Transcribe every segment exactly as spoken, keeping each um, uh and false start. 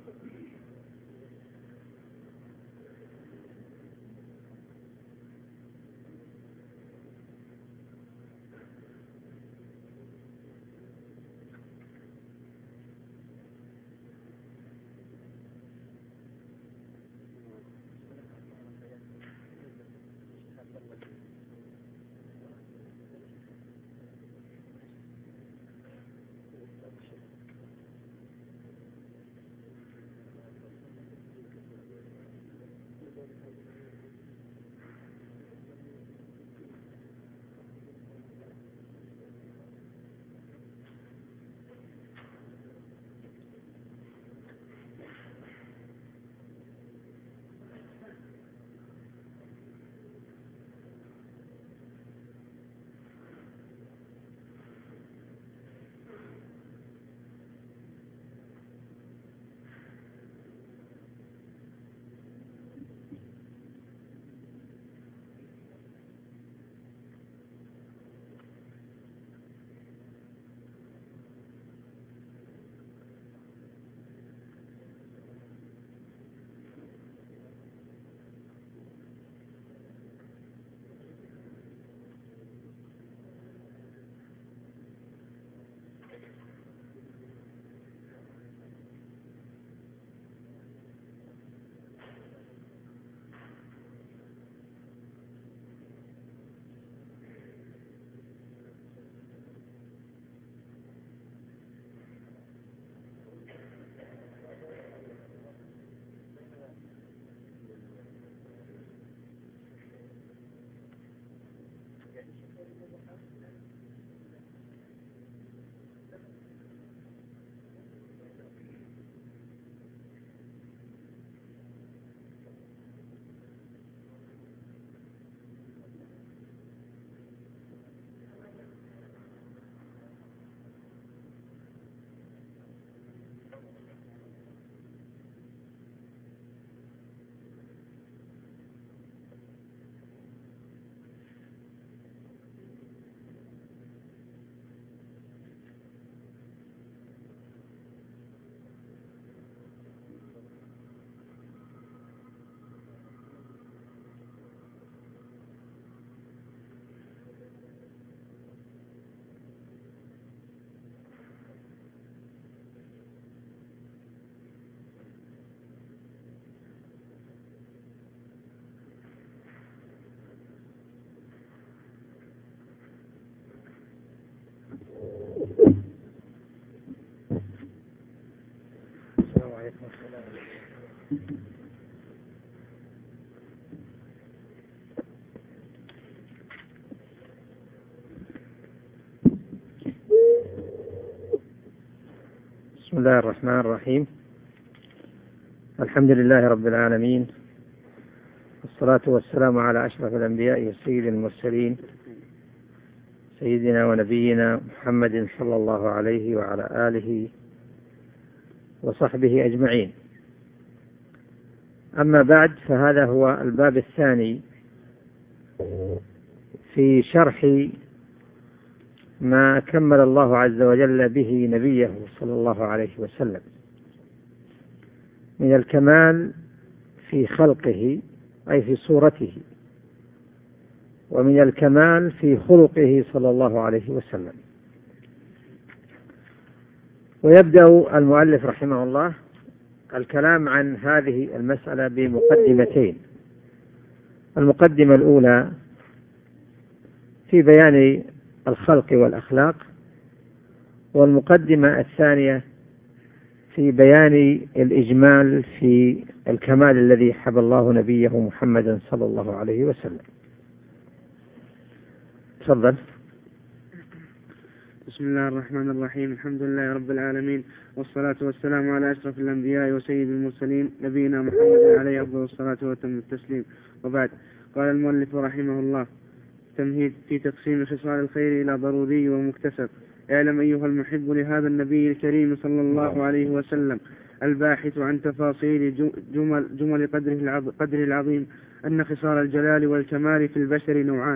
بسم الله الرحمن الرحيم. الحمد لله رب العالمين، والصلاة والسلام على أشرف الأنبياء والسيد المرسلين سيدنا ونبينا محمد صلى الله عليه وعلى آله وصحبه أجمعين. أما بعد، فهذا هو الباب الثاني في شرح ما كمل الله عز وجل به نبيه صلى الله عليه وسلم من الكمال في خلقه أي في صورته، ومن الكمال في خلقه صلى الله عليه وسلم. ويبدأ المؤلف رحمه الله الكلام عن هذه المسألة بمقدمتين. المقدمة الأولى في بيان الخلق والأخلاق، والمقدمة الثانية في بيان الإجمال في الكمال الذي حب الله نبيه محمدا صلى الله عليه وسلم. تفضل. بسم الله الرحمن الرحيم. الحمد لله رب العالمين، والصلاة والسلام على أشرف الأنبياء وسيد المرسلين نبينا محمد عليه أفضل الصلاة وتم التسليم. وبعد، قال المؤلف رحمه الله: تمهيد في تقسيم خصال الخير إلى ضروري ومكتسب. اعلم أيها المحب لهذا النبي الكريم صلى الله عليه وسلم الباحث عن تفاصيل جمل, جمل قدره, العظ... قدره العظيم أن خصال الجلال والكمال في البشر نوعان: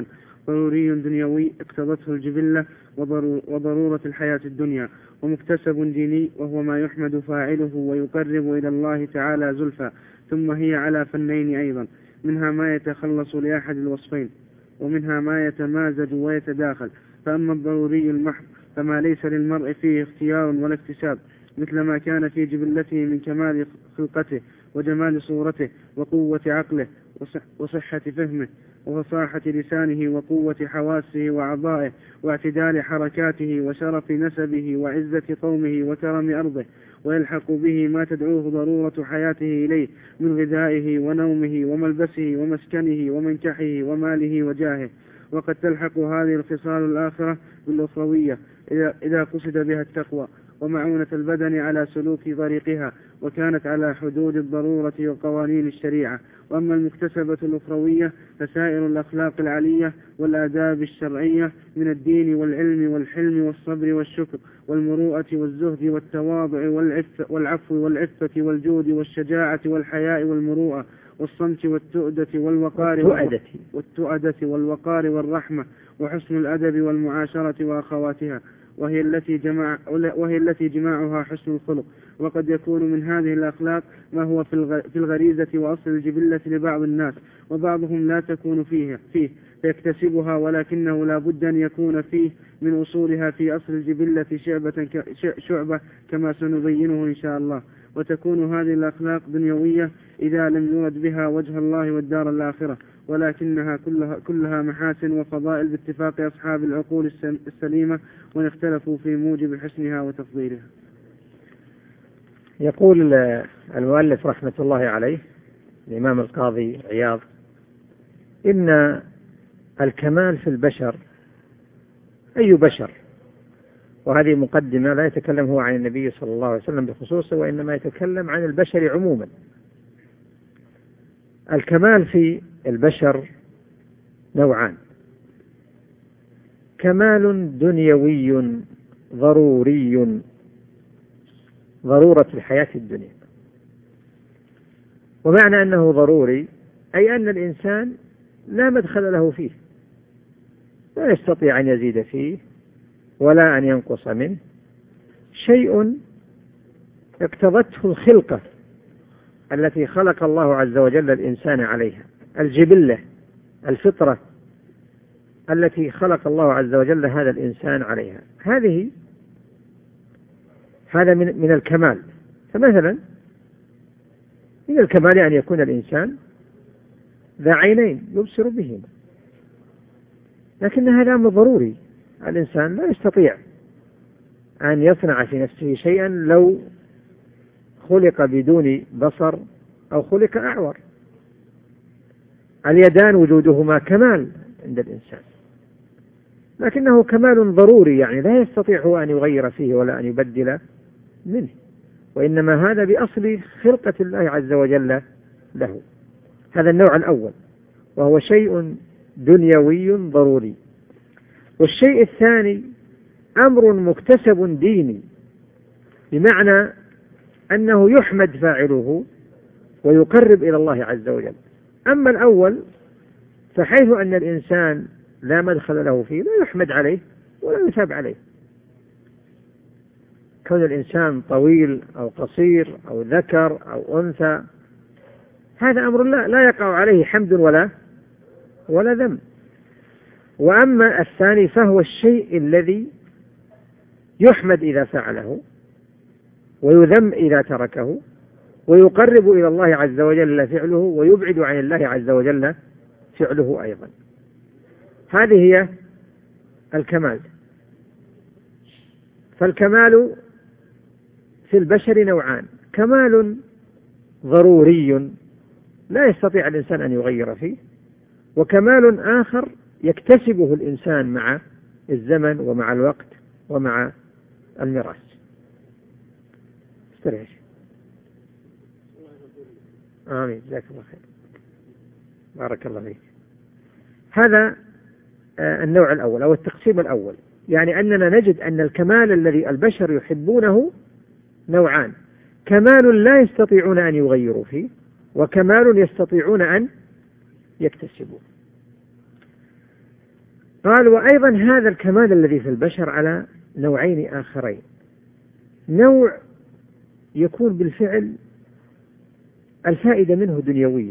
ضروري دنيوي اقتضته الجبلة وضرورة الحياة الدنيا، ومكتسب ديني وهو ما يحمد فاعله ويقرب إلى الله تعالى زلفى. ثم هي على فنين أيضا، منها ما يتخلص لأحد الوصفين، ومنها ما يتمازج ويتداخل. فأما الضروري المحض فما ليس للمرء فيه اختيار ولا اكتساب، مثل ما كان في جبلته من كمال خلقته وجمال صورته وقوة عقله وصحة فهمه وفصاحة لسانه وقوة حواسه وأعضائه واعتدال حركاته وشرف نسبه وعزة قومه وكرم أرضه، ويلحق به ما تدعوه ضرورة حياته إليه من غذائه ونومه وملبسه ومسكنه ومنكحه وماله وجاهه. وقد تلحق هذه الخصال الآخرة بالأخروية إذا قصد بها التقوى ومعونة البدن على سلوك طريقها، وكانت على حدود الضرورة وقوانين الشريعة. وأما المكتسبة الأخروية فسائر الأخلاق العلية والآداب الشرعية من الدين والعلم والحلم والصبر والشكر والمروءة والزهد والتواضع والعفو والعفة والجود والشجاعة والحياء والمروءة والصمت والتؤدة والوقار والتؤدة والوقار والرحمة وحسن الأدب والمعاشرة وأخواتها، وهي التي جمع وهي التي جماعها حسن الخلق. وقد يكون من هذه الأخلاق ما هو في الغريزة وأصل الجبلة لبعض الناس، وبعضهم لا تكون فيه فيه فيكتسبها، ولكنه لا بد أن يكون فيه من أصولها في أصل الجبلة شعبة شعبة كما سنبينه إن شاء الله. وتكون هذه الأخلاق دنيوية إذا لم يرد بها وجه الله والدار الآخرة، ولكنها كلها, كلها محاسن وفضائل باتفاق أصحاب العقول السليمة، وإن اختلفوا في موجب حسنها وتفضيلها. يقول المؤلف رحمة الله عليه الإمام القاضي عياض: إن الكمال في البشر أي بشر، وهذه مقدمة لا يتكلم هو عن النبي صلى الله عليه وسلم بخصوصه، وإنما يتكلم عن البشر عموما. الكمال في البشر نوعان: كمال دنيوي ضروري، ضرورة الحياة الدنيا. ومعنى أنه ضروري أي أن الإنسان لا مدخل له فيه، لا يستطيع أن يزيد فيه ولا أن ينقص منه، شيء اقتضته الخلقة التي خلق الله عز وجل الإنسان عليها، الجبلة الفطرة التي خلق الله عز وجل هذا الإنسان عليها، هذه هذا من, من الكمال. فمثلا من الكمال أن يكون الإنسان ذا عينين يبصر بهما، لكن هذا أمر ضروري. الإنسان لا يستطيع أن يصنع في نفسه شيئا لو خلق بدون بصر أو خلق أعور. اليدان وجودهما كمال عند الإنسان، لكنه كمال ضروري، يعني لا يستطيع هو أن يغير فيه ولا أن يبدل منه، وإنما هذا بأصل خلقة الله عز وجل له. هذا النوع الأول، وهو شيء دنيوي ضروري. والشيء الثاني أمر مكتسب ديني، بمعنى أنه يحمد فاعله ويقرب إلى الله عز وجل. أما الأول فحيث أن الإنسان لا مدخل له فيه لا يحمد عليه ولا يثاب عليه. كون الإنسان طويل أو قصير أو ذكر أو أنثى هذا أمر لا, لا يقع عليه حمد ولا ولا ذم. وأما الثاني فهو الشيء الذي يحمد إذا فعله ويذم إذا تركه، ويقرب إلى الله عز وجل فعله ويبعد عن الله عز وجل فعله أيضا. هذه هي الكمال. فالكمال في البشر نوعان: كمال ضروري لا يستطيع الإنسان أن يغير فيه، وكمال آخر يكتسبه الإنسان مع الزمن ومع الوقت ومع الميراث. استريح. آمين، جزاك الله خير، بارك الله فيك. هذا النوع الأول أو التقسيم الأول، يعني أننا نجد أن الكمال الذي البشر يحبونه نوعان: كمال لا يستطيعون أن يغيروا فيه، وكمال يستطيعون أن يكتسبوه. قال وأيضا هذا الكمال الذي في البشر على نوعين آخرين، نوع يكون بالفعل الفائدة منه دنيوية،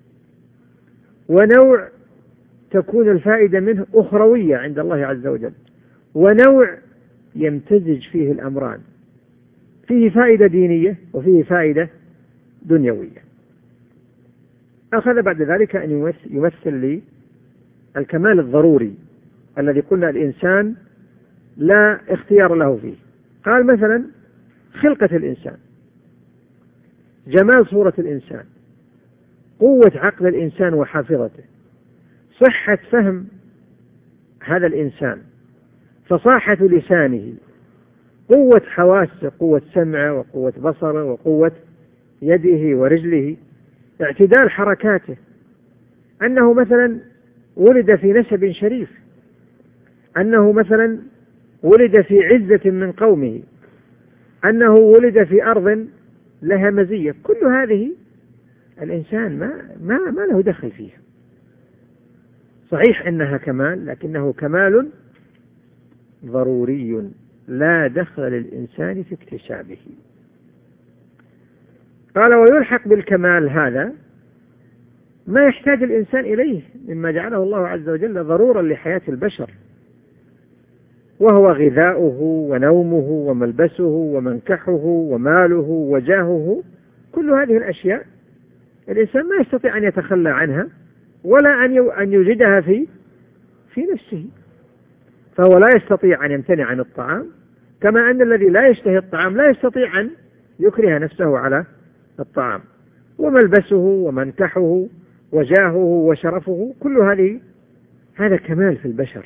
ونوع تكون الفائدة منه أخروية عند الله عز وجل، ونوع يمتزج فيه الأمران، فيه فائدة دينية وفيه فائدة دنيوية. أخذ بعد ذلك أن يمثل لي الكمال الضروري الذي قلنا الإنسان لا اختيار له فيه. قال مثلا خلقة الإنسان، جمال صورة الإنسان، قوة عقل الإنسان وحافظته، صحة فهم هذا الإنسان، فصاحة لسانه، قوة حواسه، قوة سمعه وقوة بصره وقوة يده ورجله، اعتدال حركاته، أنه مثلا ولد في نسب شريف، أنه مثلا ولد في عزة من قومه، أنه ولد في أرض لها مزية، كل هذه الإنسان ما, ما, ما له دخل فيها. صحيح أنها كمال، لكنه كمال ضروري لا دخل للإنسان في اكتسابه. قال ويلحق بالكمال هذا ما يحتاج الإنسان إليه مما جعله الله عز وجل ضرورا لحياة البشر، وهو غذاؤه ونومه وملبسه ومنكحه وماله وجاهه. كل هذه الأشياء الإنسان ما يستطيع أن يتخلى عنها ولا أن يوجدها في في نفسه، فهو لا يستطيع أن يمتنع عن الطعام، كما أن الذي لا يشتهي الطعام لا يستطيع أن يكره نفسه على الطعام، وملبسه ومنكحه وجاهه وشرفه، كل هذه هذا كمال في البشر،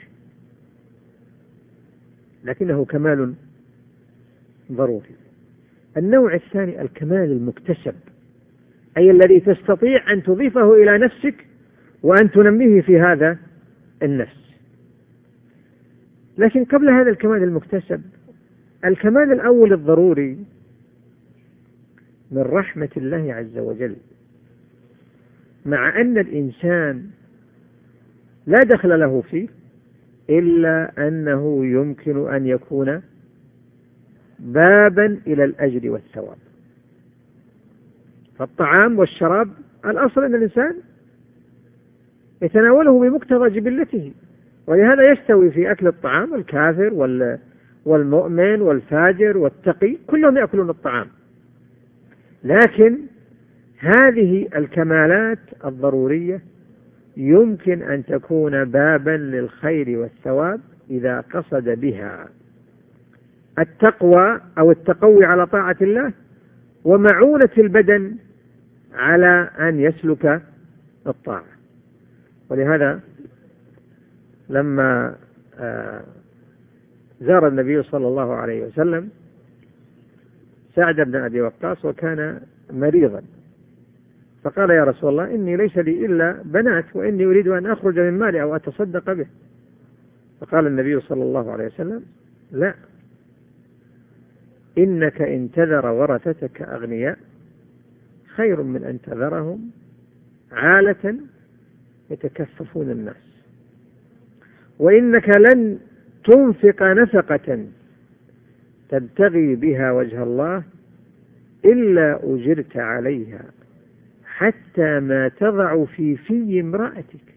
لكنه كمال ضروري. النوع الثاني الكمال المكتسب، أي الذي تستطيع أن تضيفه إلى نفسك وأن تنميه في هذا النفس. لكن قبل هذا الكمال المكتسب، الكمال الأول الضروري من رحمة الله عز وجل، مع أن الإنسان لا دخل له فيه إلا أنه يمكن أن يكون بابا إلى الأجر والثواب. فالطعام والشراب الأصل أن الإنسان يتناوله بمقتضى جبلته، ولهذا يستوي في أكل الطعام الكافر والمؤمن والفاجر والتقي، كلهم يأكلون الطعام. لكن هذه الكمالات الضرورية يمكن أن تكون بابا للخير والثواب إذا قصد بها التقوى أو التقوي على طاعة الله، ومعونة البدن على أن يسلك الطاعة. ولهذا لما زار النبي صلى الله عليه وسلم سعد بن أبي وقاص وكان مريضا، فقال يا رسول الله إني ليس لي إلا بنات وإني أريد أن أخرج من مالي أو أتصدق به. فقال النبي صلى الله عليه وسلم لا، إنك إن تذر ورثتك أغنياء خير من أن تذرهم عالة يتكففون الناس، وإنك لن تنفق نفقة تبتغي بها وجه الله إلا أجرت عليها حتى ما تضع في في امرأتك.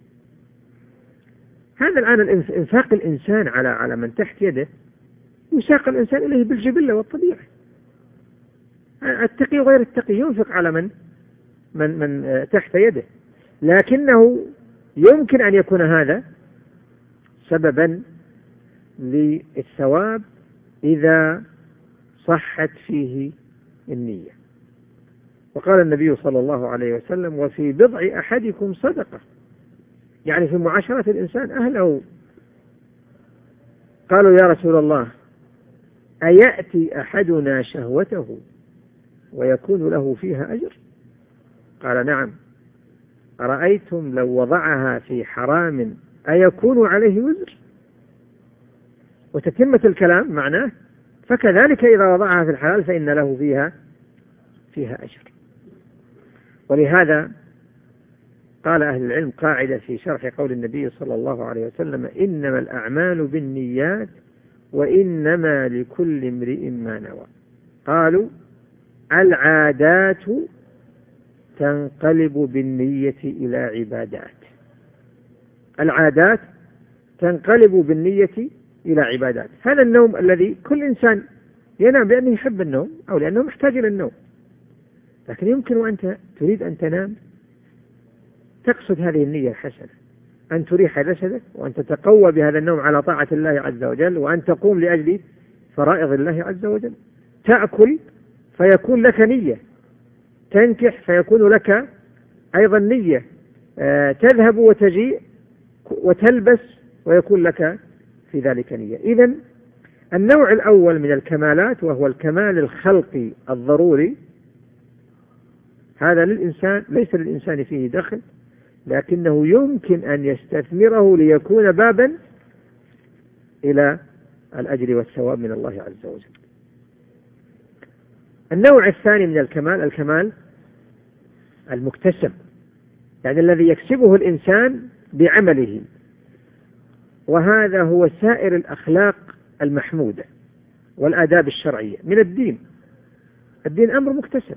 هذا الآن الإنفاق الإنسان على على من تحت يده يساق الإنسان إليه بالجبلة والطبيعة. التقي وغير التقي ينفق على من من من تحت يده، لكنه يمكن أن يكون هذا سببا للثواب إذا صحت فيه النية. وقال النبي صلى الله عليه وسلم وفي بضع أحدكم صدقة، يعني في معاشرة الإنسان أهله. قالوا يا رسول الله أيأتي أحدنا شهوته ويكون له فيها أجر؟ قال نعم. أرأيتم لو وضعها في حرام أيكون عليه وزر؟ وتتمة الكلام معناه فكذلك إذا وضعها في الحلال فإن له فيها فيها أجر. ولهذا قال أهل العلم قاعدة في شرح قول النبي صلى الله عليه وسلم: إنما الأعمال بالنيات وإنما لكل امرئ ما نوى. قالوا: العادات تنقلب بالنية إلى عبادات. العادات تنقلب بالنية إلى عبادات. هذا النوم الذي كل إنسان ينام لأنه يحب النوم أو لأنه محتاج إلى النوم، لكن يمكن وأنت تريد أن تنام تقصد هذه النية الحسنة، أن تريح جسدك وأن تتقوى بهذا النوم على طاعة الله عز وجل، وأن تقوم لأجل فرائض الله عز وجل. تأكل فيكون لك نية، تنكح فيكون لك أيضا نية، آه تذهب وتجيء وتلبس ويكون لك في ذلك نية. إذن النوع الأول من الكمالات وهو الكمال الخلقي الضروري، هذا للإنسان ليس للإنسان فيه دخل، لكنه يمكن أن يستثمره ليكون بابا إلى الأجر والثواب من الله عز وجل. النوع الثاني من الكمال الكمال المكتسب، يعني الذي يكسبه الإنسان بعمله، وهذا هو سائر الأخلاق المحمودة والآداب الشرعية من الدين. الدين أمر مكتسب.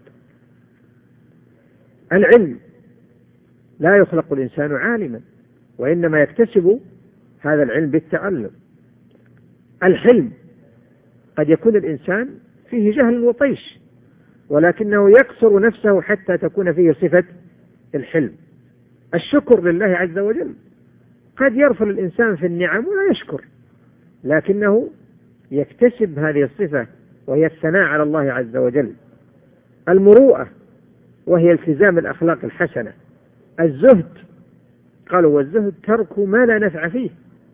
العلم لا يخلق الإنسان عالما، وإنما يكتسب هذا العلم بالتعلم. الحلم قد يكون الإنسان فيه جهل وطيش، ولكنه يكسر نفسه حتى تكون فيه صفة الحلم. الشكر لله عز وجل، قد يرفل الإنسان في النعم ولا يشكر، لكنه يكتسب هذه الصفة وهي الثناء على الله عز وجل. المروءة وهي التزام الأخلاق الحسنة. الزهد قالوا: والزهد ترك ما لا نفع فيه.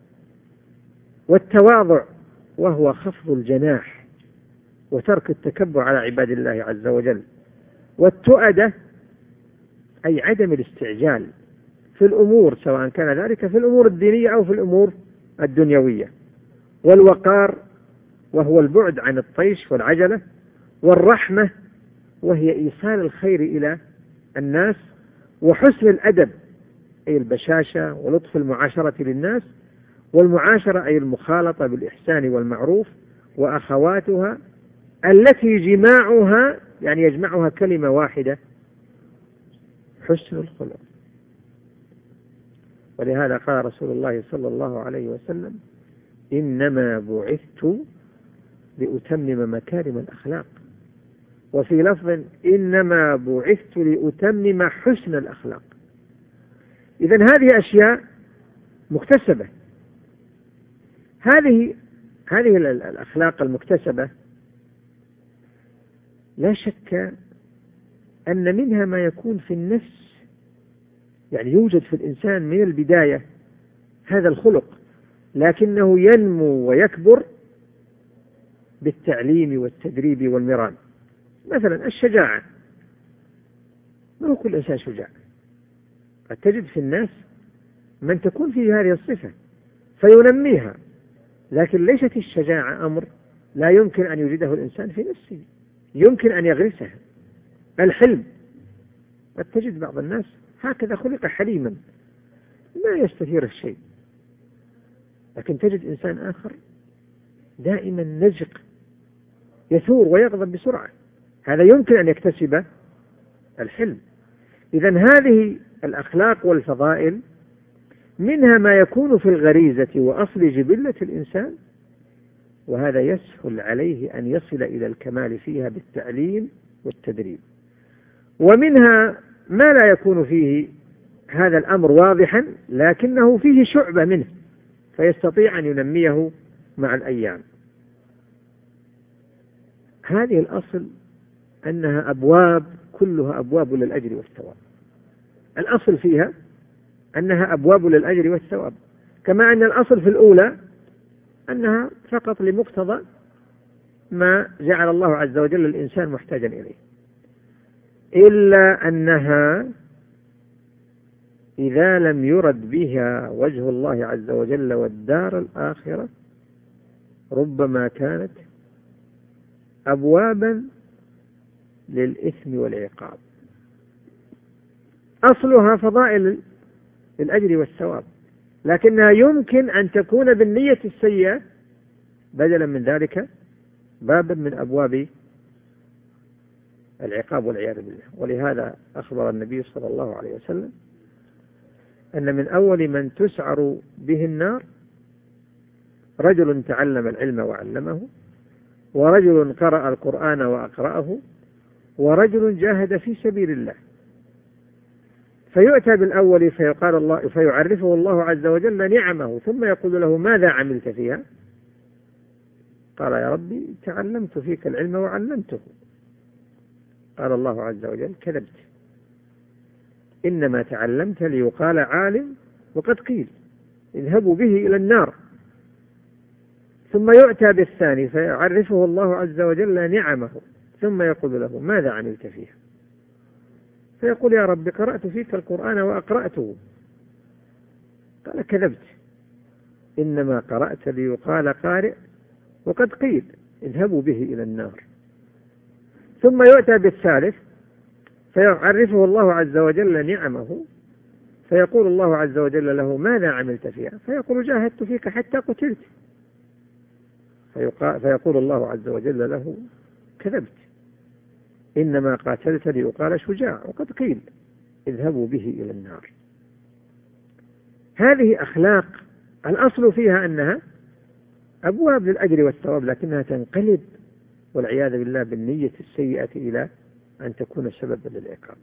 والتواضع وهو خفض الجناح وترك التكبر على عباد الله عز وجل. والتؤدة أي عدم الاستعجال في الأمور، سواء كان ذلك في الأمور الدينية أو في الأمور الدنيوية. والوقار وهو البعد عن الطيش والعجلة. والرحمة وهي إيصال الخير إلى الناس. وحسن الأدب أي البشاشة ولطف المعاشرة للناس. والمعاشرة أي المخالطة بالإحسان والمعروف. وأخواتها التي جماعها يعني يجمعها كلمة واحدة: حسن الخلق. ولهذا قال رسول الله صلى الله عليه وسلم: إنما بعثت لأتمم مكارم الأخلاق. وفي لفظ: إنما بعثت لأتمم حسن الأخلاق. إذن هذه أشياء مكتسبة. هذه هذه الأخلاق المكتسبة لا شك أن منها ما يكون في النفس، يعني يوجد في الإنسان من البداية هذا الخلق، لكنه ينمو ويكبر بالتعليم والتدريب والمران. مثلا الشجاعة، ما هو كل إنسان شجاع، قد تجد في الناس من تكون فيه هذه الصفة فينميها، لكن ليست الشجاعة أمر لا يمكن أن يوجده الإنسان في نفسه، يمكن أن يغرسها. الحلم، قد تجد بعض الناس هكذا خلق حليما لا يستثير الشيء، لكن تجد إنسان آخر دائما نزق يثور ويغضب بسرعة، هذا يمكن أن يكتسب الحلم. إذن هذه الأخلاق والفضائل منها ما يكون في الغريزة وأصل جبلة الإنسان، وهذا يسهل عليه أن يصل إلى الكمال فيها بالتعليم والتدريب. ومنها ما لا يكون فيه هذا الأمر واضحا، لكنه فيه شعبة منه فيستطيع أن ينميه مع الأيام. هذه الأصل أنها أبواب، كلها أبواب للأجر والثواب. الأصل فيها أنها أبواب للأجر والثواب، كما أن الأصل في الأولى أنها فقط لمقتضى ما جعل الله عز وجل الإنسان محتاجا إليه، إلا أنها إذا لم يرد بها وجه الله عز وجل والدار الآخرة ربما كانت أبوابا للإثم والعقاب. أصلها فضائل الأجر والثواب، لكنها يمكن أن تكون بالنية السيئة بدلا من ذلك بابا من أبواب العقاب والعياذ بالله. ولهذا أخبر النبي صلى الله عليه وسلم أن من أول من تسعر به النار رجل تعلم العلم وعلمه، ورجل قرأ القرآن وأقرأه، ورجل جاهد في سبيل الله. فيؤتى بالأول فيقال الله فيعرفه الله عز وجل نعمه، ثم يقول له ماذا عملت فيها؟ قال يا ربي تعلمت فيك العلم وعلمته. قال الله عز وجل كذبت، إنما تعلمت ليقال عالم وقد قيل اذهبوا به إلى النار. ثم يؤتى بالثاني فيعرفه الله عز وجل نعمه، ثم يقول له ماذا عملت فيها؟ فيقول يا رب قرأت فيك القرآن وأقرأته. قال كذبت، إنما قرأت ليقال قارئ وقد قيل اذهبوا به إلى النار. ثم يؤتى بالثالث فيعرفه الله عز وجل نعمه، فيقول الله عز وجل له ماذا عملت فيها؟ فيقول جاهدت فيك حتى قتلت. فيقول الله عز وجل له كذبت، إنما قاتلت ليقال شجاع وقد قيل اذهبوا به إلى النار. هذه أخلاق الأصل فيها أنها أبواب للأجر والثواب، لكنها تنقلب والعياذ بالله بالنية السيئة إلى أن تكون سببا للعقاب.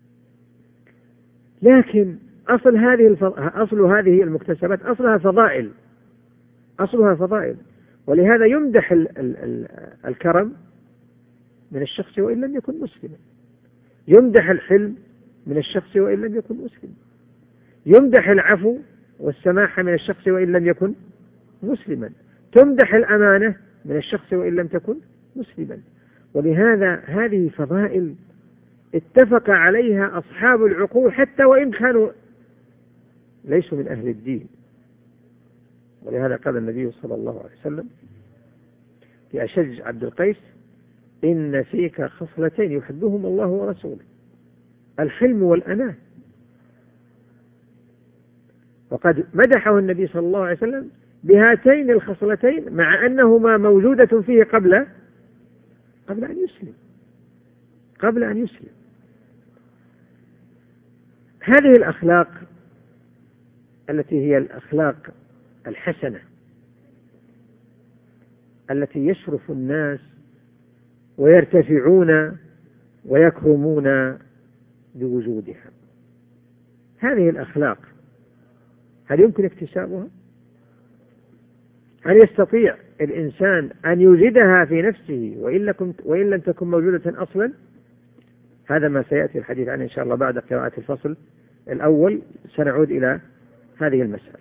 لكن أصل هذه الف... أصل هذه المكتسبات أصلها فضائل، أصلها فضائل. ولهذا يمدح ال... ال... ال... الكرم من الشخص وإن لم يكن مسلما، يمدح الحلم من الشخص وإن لم يكن مسلما، يمدح العفو والسماحة من الشخص وإن لم يكن مسلما، تمدح الأمانة من الشخص وإن لم تكن مسلما. ولهذا هذه فضائل اتفق عليها أصحاب العقول حتى وإن كانوا ليسوا من أهل الدين. ولهذا قال النبي صلى الله عليه وسلم لأشج عبد القيس إن فيك خصلتين يحبهم الله ورسوله، الحلم والأناة. وقد مدحه النبي صلى الله عليه وسلم بهاتين الخصلتين مع أنهما موجودة فيه قبل قبل أن يسلم قبل أن يسلم هذه الأخلاق التي هي الأخلاق الحسنة التي يشرف الناس ويرتفعون ويكرمون بوجودها، هذه الأخلاق هل يمكن اكتسابها؟ هل يستطيع الإنسان أن يوجدها في نفسه وإن لم تكن موجودة أصلا؟ هذا ما سيأتي الحديث عنه إن شاء الله بعد قراءة الفصل الأول. سنعود إلى هذه المسألة.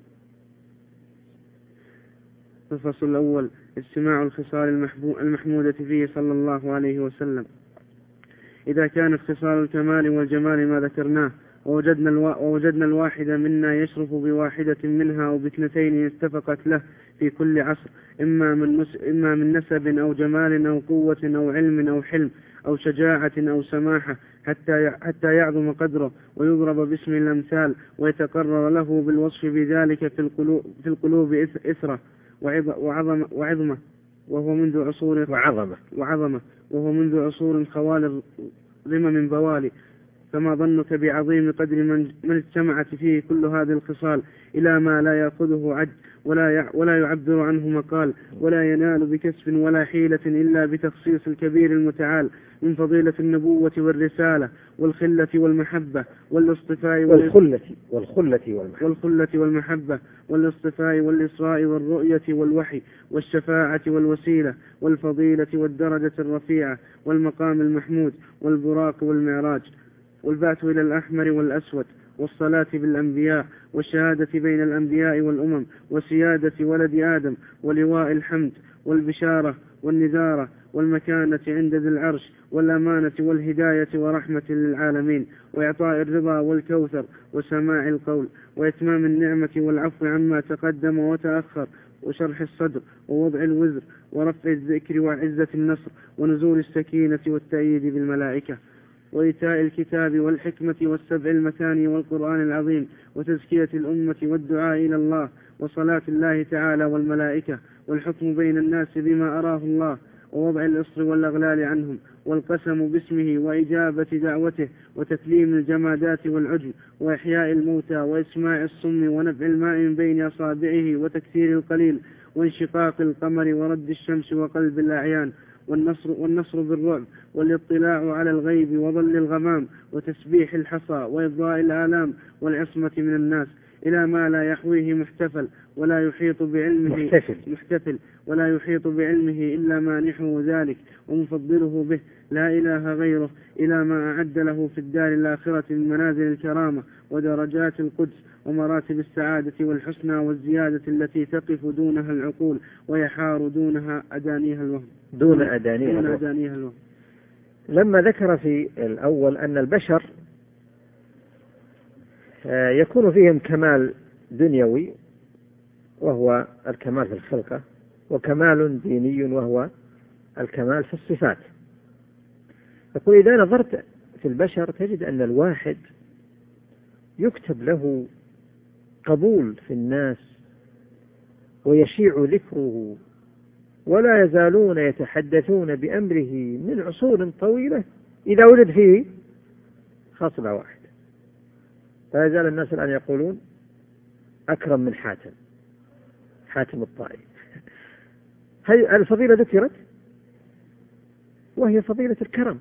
الفصل الأول: استماع الخصال المحمودة فيه صلى الله عليه وسلم. إذا كانت خصال الكمال والجمال ما ذكرناه ووجدنا, الوا... ووجدنا الواحد منا يشرف بواحدة منها أو باثنتين اتفقت له في كل عصر، إما من, نس... إما من نسب أو جمال أو قوة أو علم أو حلم أو شجاعة أو سماحة، حتى حتى يعظم قدره ويضرب باسم الأمثال ويتقرر له بالوصف بذلك في القلوب, في القلوب إثرة وعظمة, وعظمة وهو منذ عصور وعظمة وعظمة وهو منذ عصور خوال ضمم بوالي. فما ظنك بعظيم قدر من, من اجتمعت فيه كل هذه الخصال إلى ما لا يأخذه عد ولا ولا يعبر عنه مقال ولا ينال بكسب ولا حيلة إلا بتخصيص الكبير المتعال من فضيلة النبوة والرسالة والخلة والمحبة والاصطفاء والخلة والخلة والمحبة والخلة والمحبة والاصطفاء والإسراء والرؤية والوحي والشفاعة والوسيلة والفضيلة والدرجة الرفيعة والمقام المحمود والبراق والمعراج والبعث إلى الأحمر والأسود والصلاة بالأنبياء والشهادة بين الأنبياء والأمم وسيادة ولد آدم ولواء الحمد والبشارة والنذارة والمكانة عند ذي العرش والأمانة والهداية ورحمة للعالمين وإعطاء الرضا والكوثر وسماع القول وإتمام النعمة والعفو عما تقدم وتأخر وشرح الصدر ووضع الوزر ورفع الذكر وعزة النصر ونزول السكينة والتأييد بالملائكة. وإيتاء الكتاب والحكمة والسبع المثاني والقرآن العظيم وتزكية الأمة والدعاء إلى الله وصلاة الله تعالى والملائكة والحكم بين الناس بما أراه الله ووضع الإصر والأغلال عنهم والقسم باسمه وإجابة دعوته وتكليم الجمادات والعجم وإحياء الموتى وإسماع الصم ونفع الماء من بين أصابعه وتكثير القليل وانشقاق القمر ورد الشمس وقلب الأعيان والنصر, والنصر بالرعب والاطلاع على الغيب وظل الغمام وتسبيح الحصى وإضاء الآلام والعصمة من الناس إلى ما لا يحويه محتفل ولا يحيط بعلمه محتفل, محتفل ولا يحيط بعلمه إلا ما نحو ذلك ومفضله به لا إله غيره إلى ما أعد له في الدار الآخرة من منازل الكرامة ودرجات القدس ومراتب السعادة والحسنى والزيادة التي تقف دونها العقول ويحار دونها أدانيها الوهم دون أدانيها, دون الوهم. أدانيها الوهم. لما ذكر في الأول أن البشر يكون فيهم كمال دنيوي وهو الكمال في الخلقة وكمال ديني وهو الكمال في الصفات، يقول إذا نظرت في البشر تجد أن الواحد يكتب له قبول في الناس ويشيع ذكره ولا يزالون يتحدثون بأمره من عصور طويلة إذا وجد فيه خصلة واحدة. لا يزال الناس الآن يقولون أكرم من حاتم حاتم الطائي. هذه الفضيلة ذكرت وهي فضيلة الكرم،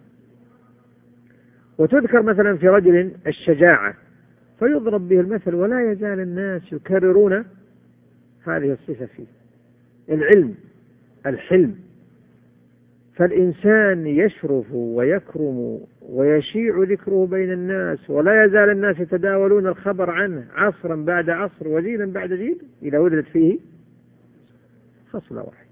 وتذكر مثلا في رجل الشجاعة فيضرب به المثل ولا يزال الناس يكررون هذه الصفة فيه. العلم الحلم، فالإنسان يشرف ويكرم ويشيع ذكره بين الناس ولا يزال الناس يتداولون الخبر عنه عصرا بعد عصر وجيلا بعد جيل إذا وجدت فيه خصلة واحدة.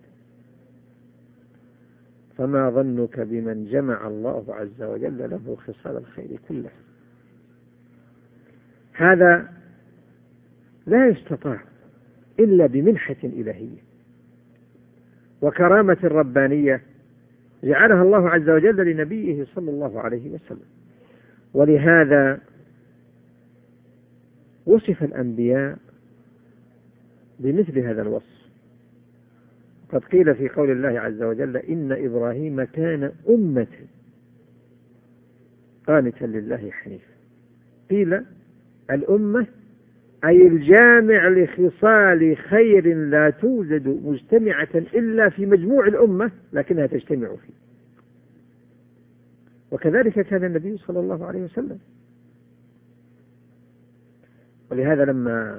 فما ظنك بمن جمع الله عز وجل له خصال الخير كله؟ هذا لا يستطاع إلا بمنحة إلهية وكرامة ربانية جعلها الله عز وجل لنبيه صلى الله عليه وسلم. ولهذا وصف الأنبياء بمثل هذا الوصف. قد قيل في قول الله عز وجل إن إبراهيم كان أمة قانتا لله حنيفا. قيل الأمة أي الجامع لخصال خير لا توجد مجتمعة إلا في مجموع الأمة لكنها تجتمع فيه. وكذلك كان النبي صلى الله عليه وسلم. ولهذا لما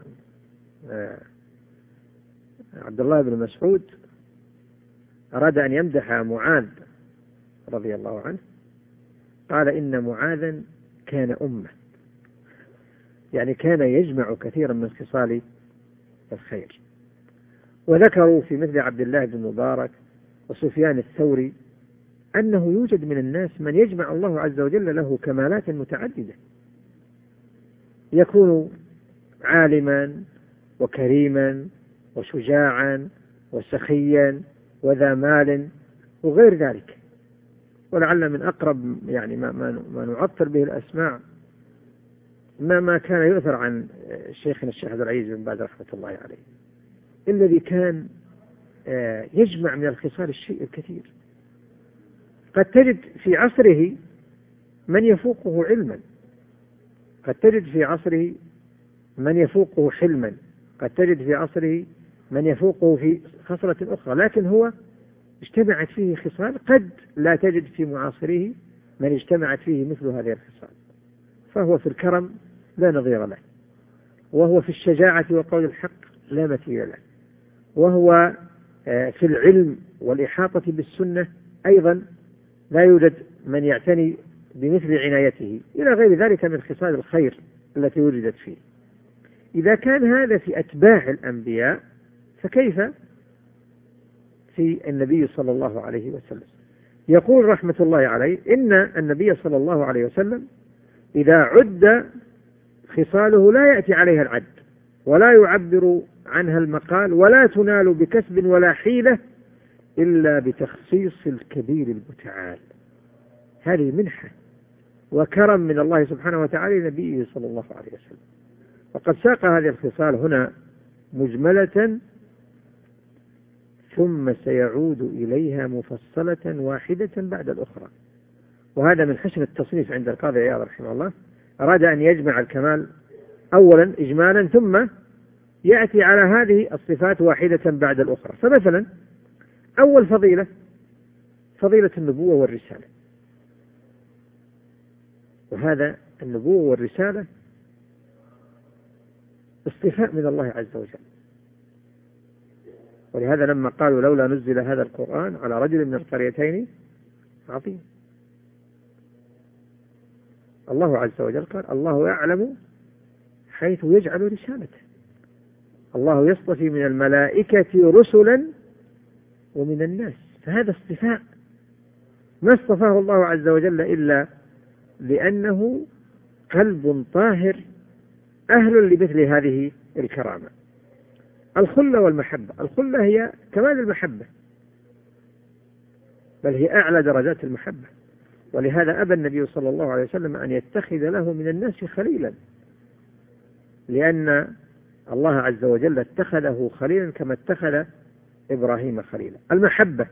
عبد الله بن مسعود أراد أن يمدح معاذ رضي الله عنه قال إن معاذا كان أمة، يعني كان يجمع كثيرا من خصال الخير. وذكروا في مثل عبد الله بن مبارك وسفيان الثوري أنه يوجد من الناس من يجمع الله عز وجل له كمالات متعددة، يكون عالما وكريما وشجاعا وسخيا وذا مال وغير ذلك. ولعل من أقرب يعني ما, ما نعطر به الأسماع ما ما كان يؤثر عن شيخنا الشيخ عبد العزيز بن باز رحمة الله عليه، الذي كان يجمع من الخصال الشيء الكثير. قد تجد في عصره من يفوقه علما، قد تجد في عصره من يفوقه حلما، قد تجد في عصره من يفوقه في خصلة أخرى، لكن هو اجتمعت فيه خصال قد لا تجد في معاصره من اجتمعت فيه مثل هذه الخصال. فهو في الكرم لا نظير له، وهو في الشجاعة وقول الحق لا مثيل له، وهو في العلم والإحاطة بالسنة أيضا لا يوجد من يعتني بمثل عنايته، إلى غير ذلك من خصال الخير التي وجدت فيه. إذا كان هذا في أتباع الأنبياء فكيف في النبي صلى الله عليه وسلم؟ يقول رحمة الله عليه إن النبي صلى الله عليه وسلم إذا عد خصاله لا يأتي عليها العد ولا يعبر عنها المقال ولا تنال بكسب ولا حيلة إلا بتخصيص الكبير المتعال. هذه منحة وكرم من الله سبحانه وتعالى لنبيه صلى الله عليه وسلم. وقد ساق هذه الخصال هنا مجملة ثم سيعود إليها مفصلة واحدة بعد الأخرى. وهذا من حسن التصنيف عند القاضي عياض رحمه الله، أراد أن يجمع الكمال أولا إجمالا ثم يأتي على هذه الصفات واحدة بعد الأخرى. فمثلا أول فضيلة فضيلة النبوة والرسالة، وهذا النبوة والرسالة اصطفاء من الله عز وجل. ولهذا لما قالوا لولا نزل هذا القرآن على رجل من القريتين عظيم، الله عز وجل قال الله يعلم حيث يجعل رسالته، الله يصطفي من الملائكة رسلا ومن الناس. فهذا اصطفاء ما اصطفاه الله عز وجل إلا لأنه قلب طاهر أهل لمثل هذه الكرامة. الخلة والمحبة، الخلة هي كمال المحبة، بل هي أعلى درجات المحبة. ولهذا أبى النبي صلى الله عليه وسلم أن يتخذ له من الناس خليلا، لأن الله عز وجل اتخذه خليلا كما اتخذ إبراهيم خليلا. المحبة،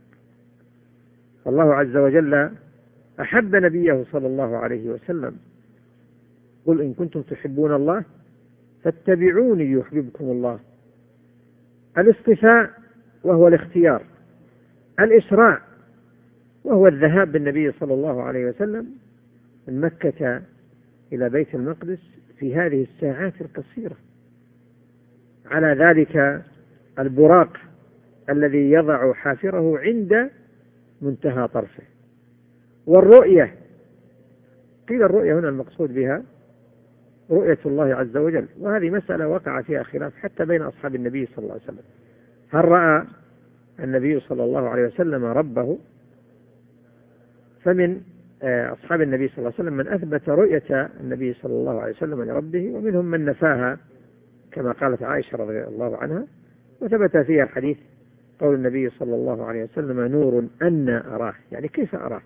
الله عز وجل أحب نبيه صلى الله عليه وسلم، قل إن كنتم تحبون الله فاتبعوني يحببكم الله. الاصطفاء وهو الاختيار، الإسراء وهو الذهاب بالنبي صلى الله عليه وسلم من مكة إلى بيت المقدس في هذه الساعات القصيرة، على ذلك البراق الذي يضع حافره عند منتهى طرفه. والرؤية، قيل الرؤية هنا المقصود بها رؤية الله عز وجل، وهذه مسألة وقع فيها خلاف حتى بين أصحاب النبي صلى الله عليه وسلم، هل رأى النبي صلى الله عليه وسلم ربه؟ فمن أصحاب النبي صلى الله عليه وسلم من أثبت رؤية النبي صلى الله عليه وسلم لربه، ومنهم من نفاها كما قالت عائشة رضي الله عنها، وثبت فيها الحديث قول النبي صلى الله عليه وسلم نور أنا أراه، يعني كيف أراه.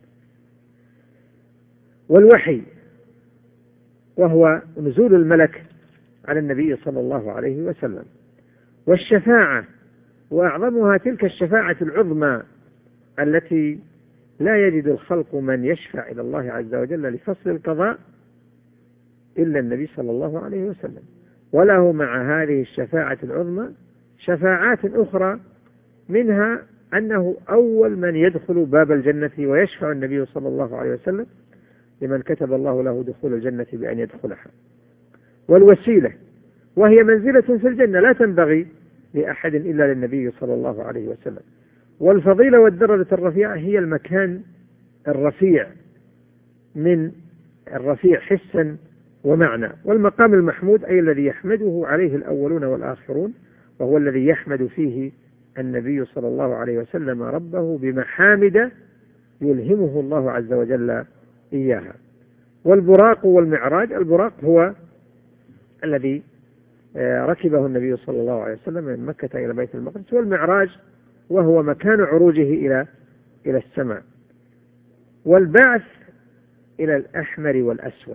والوحي وهو نزول الملك على النبي صلى الله عليه وسلم. والشفاعة، وأعظمها تلك الشفاعة العظمى التي لا يجد الخلق من يشفع إلى الله عز وجل لفصل القضاء إلا النبي صلى الله عليه وسلم، وله مع هذه الشفاعة العظمى شفاعات أخرى، منها أنه أول من يدخل باب الجنة ويشفع النبي صلى الله عليه وسلم لمن كتب الله له دخول الجنة بأن يدخلها. والوسيلة، وهي منزلة في الجنة لا تنبغي لأحد إلا للنبي صلى الله عليه وسلم. والفضيلة والدرجة الرفيعة هي المكان الرفيع من الرفيع حسا ومعنى. والمقام المحمود أي الذي يحمده عليه الأولون والآخرون، وهو الذي يحمد فيه النبي صلى الله عليه وسلم ربه بمحامد يلهمه الله عز وجل إياها. والبراق والمعراج، البراق هو الذي ركبه النبي صلى الله عليه وسلم من مكة إلى بيت المقدس، والمعراج وهو مكان عروجه إلى إلى السماء. والبعث إلى الأحمر والأسود،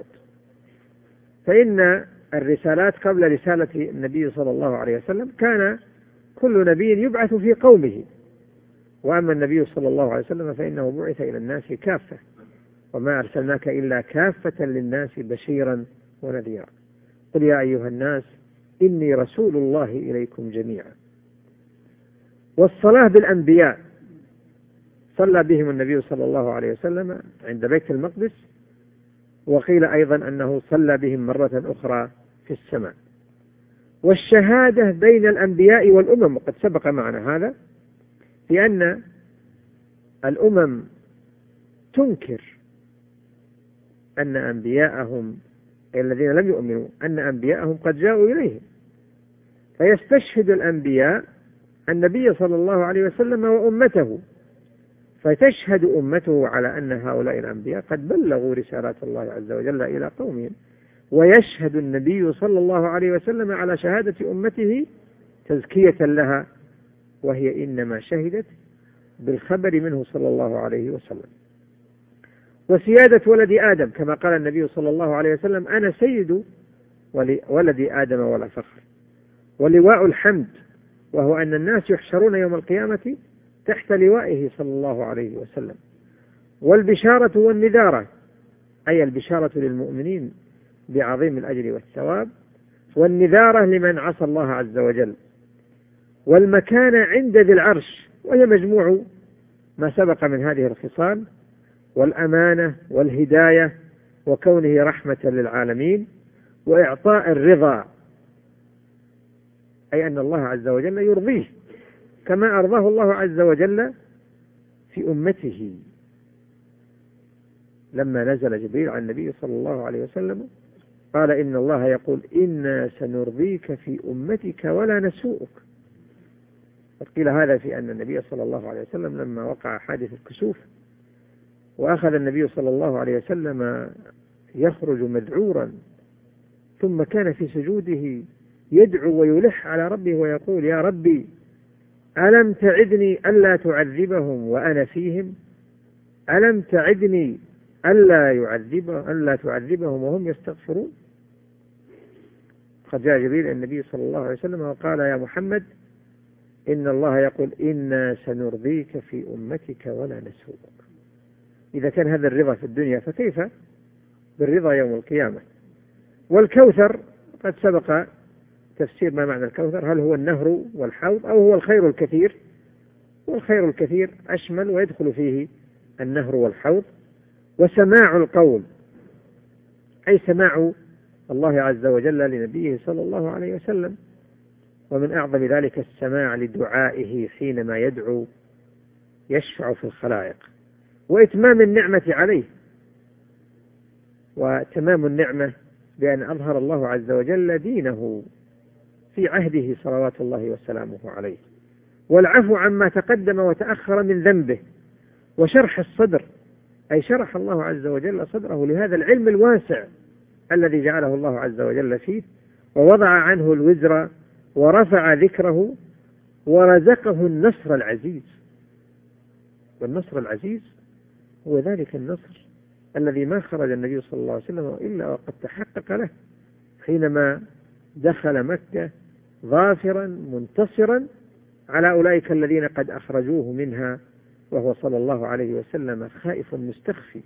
فإن الرسالات قبل رسالة النبي صلى الله عليه وسلم كان كل نبي يبعث في قومه، وأما النبي صلى الله عليه وسلم فإنه بعث إلى الناس كافة، وما أرسلناك إلا كافة للناس بشيرا ونذيرا. قل يا أيها الناس إني رسول الله إليكم جميعا. والصلاة بالأنبياء، صلى بهم النبي صلى الله عليه وسلم عند بيت المقدس، وقيل أيضا أنه صلى بهم مرة أخرى في السماء. والشهادة بين الأنبياء والأمم، وقد سبق معنا هذا، لأن الأمم تنكر أن أنبياءهم الذين لم يؤمنوا أن أنبياءهم قد جاءوا إليهم، فيستشهد الأنبياء النبي صلى الله عليه وسلم وأمته، فتشهد أمته على أن هؤلاء الأنبياء قد بلغوا رسالات الله عز وجل إلى قومهم، ويشهد النبي صلى الله عليه وسلم على شهادة أمته تزكية لها، وهي إنما شهدت بالخبر منه صلى الله عليه وسلم. وسيادة ولد آدم كما قال النبي صلى الله عليه وسلم: أنا سيد ولد آدم ولا فخر. ولواء الحمد، وهو أن الناس يحشرون يوم القيامة تحت لوائه صلى الله عليه وسلم. والبشارة والنذارة، أي البشارة للمؤمنين بعظيم الأجر والثواب، والنذارة لمن عصى الله عز وجل. والمكانة عند ذي العرش، وهي مجموع ما سبق من هذه الخصال: والأمانة والهداية وكونه رحمة للعالمين، وإعطاء الرضا، أي أن الله عز وجل يرضيه كما أرضاه الله عز وجل في أمته لما نزل جبريل على النبي صلى الله عليه وسلم قال: إن الله يقول: إنا سنرضيك في أمتك ولا نسوءك. قيل هذا في أن النبي صلى الله عليه وسلم لما وقع حادث الكسوف وأخذ النبي صلى الله عليه وسلم يخرج مذعورا، ثم كان في سجوده يدعو ويلح على ربه ويقول: يا ربي ألم تعدني ألا تعذبهم وأنا فيهم؟ ألم تعدني ألا يعذبهم ألا تعذبهم وهم يستغفرون؟ قد جاء جبريل النبي صلى الله عليه وسلم وقال: يا محمد إن الله يقول: إنا سنرضيك في أمتك ولا نسوءك. إذا كان هذا الرضا في الدنيا فكيف بالرضا يوم القيامة؟ والكوثر قد سبق تفسير ما معنى الكوثر، هل هو النهر والحوض أو هو الخير الكثير؟ والخير الكثير أشمل ويدخل فيه النهر والحوض. وسماع القول، أي سماع الله عز وجل لنبيه صلى الله عليه وسلم، ومن أعظم ذلك السماع لدعائه حينما يدعو يشفع في الخلائق. وإتمام النعمة عليه، وتمام النعمة بأن أظهر الله عز وجل دينه في عهده صلوات الله وسلامه عليه. والعفو عما تقدم وتأخر من ذنبه. وشرح الصدر، أي شرح الله عز وجل صدره لهذا العلم الواسع الذي جعله الله عز وجل فيه، ووضع عنه الوزر ورفع ذكره ورزقه النصر العزيز. والنصر العزيز هو ذلك النصر الذي ما خرج النبي صلى الله عليه وسلم إلا وقد تحقق له حينما دخل مكة ظافرا منتصرا على أولئك الذين قد أخرجوه منها، وهو صلى الله عليه وسلم خائف مستخفي.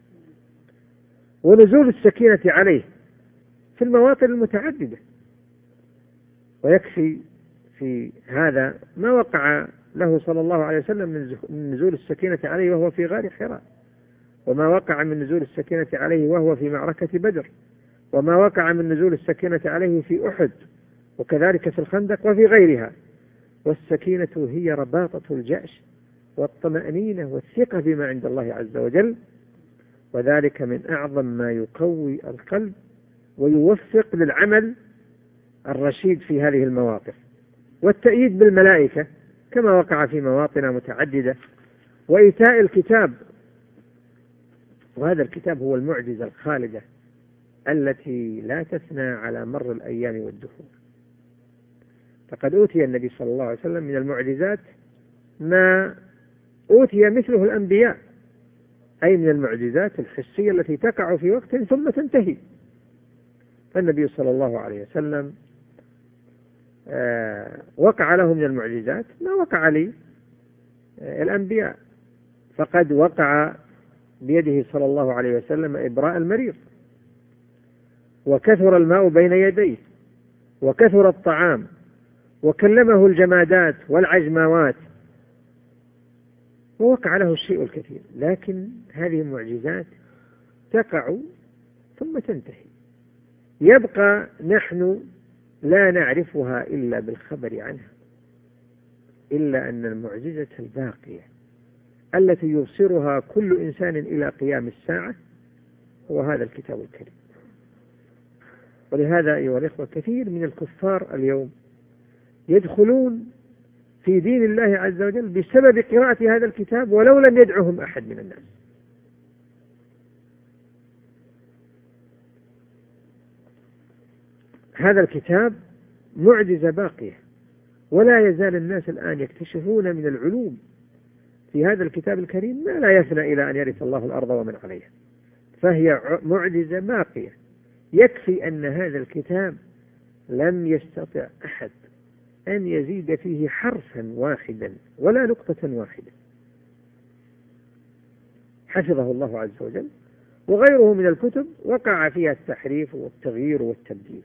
ونزول السكينة عليه في المواطن المتعددة، ويكفي في هذا ما وقع له صلى الله عليه وسلم من نزول السكينة عليه وهو في غار حراء، وما وقع من نزول السكينة عليه وهو في معركة بدر، وما وقع من نزول السكينة عليه في أحد، وكذلك في الخندق وفي غيرها. والسكينة هي رباطة الجأش والطمأنينة والثقة بما عند الله عز وجل، وذلك من أعظم ما يقوي القلب ويوفق للعمل الرشيد في هذه المواقف. والتأييد بالملائكة كما وقع في مواطن متعددة. وإيتاء الكتاب، وهذا الكتاب هو المعجزة الخالدة التي لا تثنى على مر الأيام والدهور. فقد أوتي النبي صلى الله عليه وسلم من المعجزات ما أوتي مثله الأنبياء، أي من المعجزات الحسية التي تقع في وقت ثم تنتهي. فالنبي صلى الله عليه وسلم وقع له من المعجزات ما وقع لي الأنبياء، فقد وقع بيده صلى الله عليه وسلم إبراء المريض، وكثر الماء بين يديه، وكثر الطعام، وكلمه الجمادات والعجماوات، ووقع له الشيء الكثير. لكن هذه المعجزات تقع ثم تنتهي، يبقى نحن لا نعرفها إلا بالخبر عنها، إلا أن المعجزة الباقية التي يبصرها كل إنسان إلى قيام الساعة هو هذا الكتاب الكريم. ولهذا أيها الإخوة كثير من الكفار اليوم يدخلون في دين الله عز وجل بسبب قراءة هذا الكتاب ولو لم يدعهم أحد من الناس. هذا الكتاب معجزة باقية، ولا يزال الناس الآن يكتشفون من العلوم في هذا الكتاب الكريم ما لا يفنى إلى أن يرث الله الأرض ومن عليها، فهي معجزة باقية. يكفي أن هذا الكتاب لم يستطع أحد أن يزيد فيه حرفا واحدا ولا نقطة واحدة، حفظه الله عز وجل، وغيره من الكتب وقع فيها التحريف والتغيير والتبديل.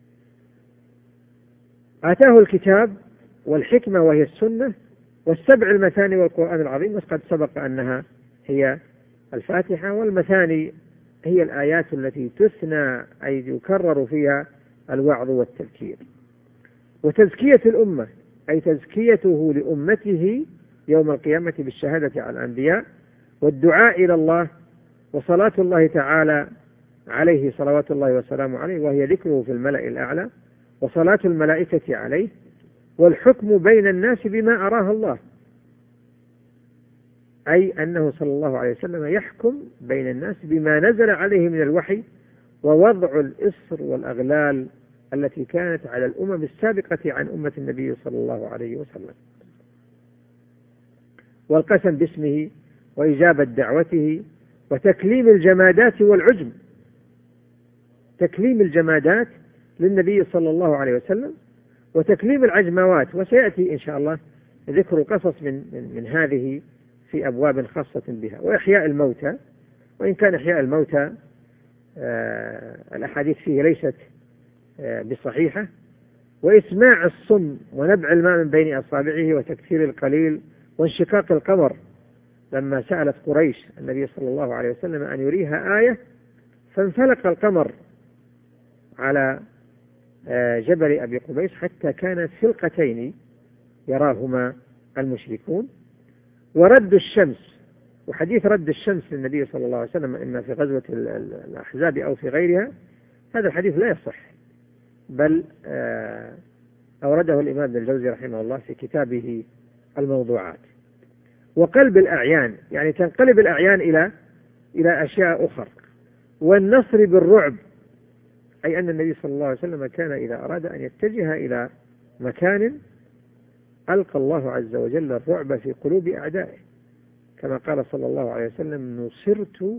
آتاه الكتاب والحكمة وهي السنة والسبع المثاني والقرآن العظيم، وقد سبق أنها هي الفاتحة، والمثاني هي الآيات التي تثنى أي يكرر فيها الوعظ والتذكير. وتزكية الأمة أي تزكيته لأمته يوم القيامة بالشهادة على الأنبياء والدعاء إلى الله وصلاة الله تعالى عليه صلوات الله وسلامه عليه، وهي ذكره في الملأ الأعلى، وصلاة الملائكة عليه، والحكم بين الناس بما أراه الله، أي أنه صلى الله عليه وسلم يحكم بين الناس بما نزل عليه من الوحي، ووضع الإصر والأغلال التي كانت على الأمم السابقة عن أمة النبي صلى الله عليه وسلم، والقسم باسمه وإجابة دعوته، وتكليم الجمادات والعجم، تكليم الجمادات للنبي صلى الله عليه وسلم، وتكليم العجموات، وسيأتي إن شاء الله ذكر قصص من, من, من هذه في أبواب خاصة بها. وإحياء الموتى، وإن كان إحياء الموتى آه الأحاديث فيه ليست آه بصحيحة، وإسماع الصم ونبع الماء من بين أصابعه، وتكثير القليل، وانشقاق القمر لما سألت قريش النبي صلى الله عليه وسلم أن يريها آية فانفلق القمر على جبل أبي قبيس حتى كانت فلقتين يراهما المشركون. ورد الشمس، وحديث رد الشمس للنبي صلى الله عليه وسلم إما في غزوة الأحزاب أو في غيرها، هذا الحديث لا يصح، بل أورده الإمام ابن الجوزي رحمه الله في كتابه الموضوعات. وقلب الأعيان، يعني تنقلب الأعيان إلى إلى أشياء أخرى. والنصر بالرعب، أي أن النبي صلى الله عليه وسلم كان إذا أراد أن يتجه إلى مكان ألقى الله عز وجل الرعب في قلوب أعدائه، كما قال صلى الله عليه وسلم: نصرت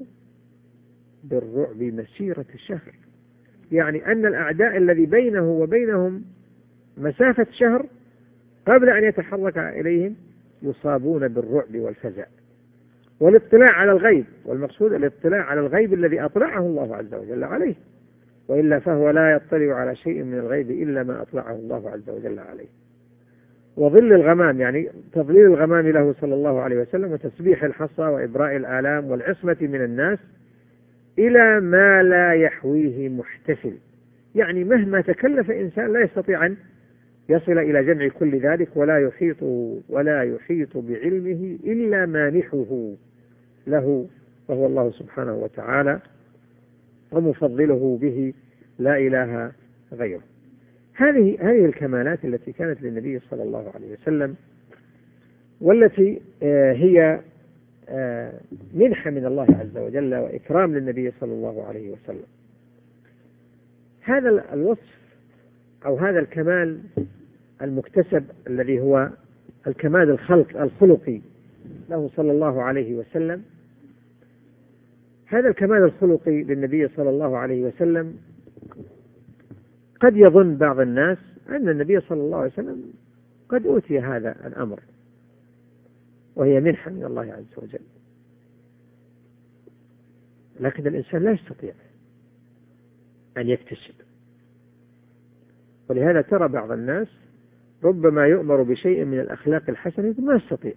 بالرعب مسيرة شهر، يعني أن الأعداء الذي بينه وبينهم مسافة شهر قبل أن يتحرك إليهم يصابون بالرعب والفزع. والاطلاع على الغيب، والمقصود الاطلاع على الغيب الذي أطلعه الله عز وجل عليه، وإلا فهو لا يطلع على شيء من الغيب إلا ما أطلعه الله عز وجل عليه. وظل الغمام، يعني تظليل الغمام له صلى الله عليه وسلم، وتسبيح الحصى، وإبراء الآلام، والعصمة من الناس إلى ما لا يحويه محتفل، يعني مهما تكلف إنسان لا يستطيع أن يصل إلى جمع كل ذلك، ولا يحيط ولا يحيط بعلمه إلا مانحه له، وهو الله سبحانه وتعالى، ومفضله به لا إله غيره. هذه هذه الكمالات التي كانت للنبي صلى الله عليه وسلم، والتي هي منحة من الله عز وجل وإكرام للنبي صلى الله عليه وسلم. هذا الوصف أو هذا الكمال المكتسب الذي هو الكمال الخلق الخلقي له صلى الله عليه وسلم، هذا الكمال الخلقي للنبي صلى الله عليه وسلم قد يظن بعض الناس أن النبي صلى الله عليه وسلم قد أوتي هذا الأمر، وهي منحة من الله عز وجل، لكن الإنسان لا يستطيع أن يكتسب. ولهذا ترى بعض الناس ربما يؤمر بشيء من الأخلاق الحسنة ما يستطيع،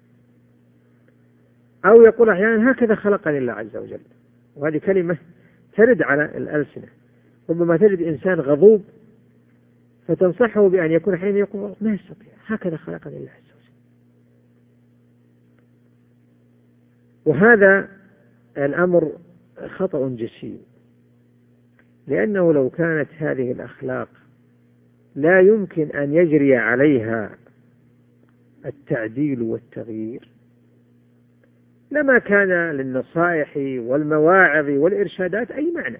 أو يقول أحيانا: هكذا خلقني الله عز وجل، وهذه كلمة ترد على الألسنة. ربما تجد إنسان غضوب فتنصحه بأن يكون أحيانا يقول: ما يستطيع، هكذا خلقني الله عز وجل. وهذا الأمر خطأ جسيم، لأنه لو كانت هذه الأخلاق لا يمكن أن يجري عليها التعديل والتغيير لما كان للنصائح والمواعظ والإرشادات أي معنى.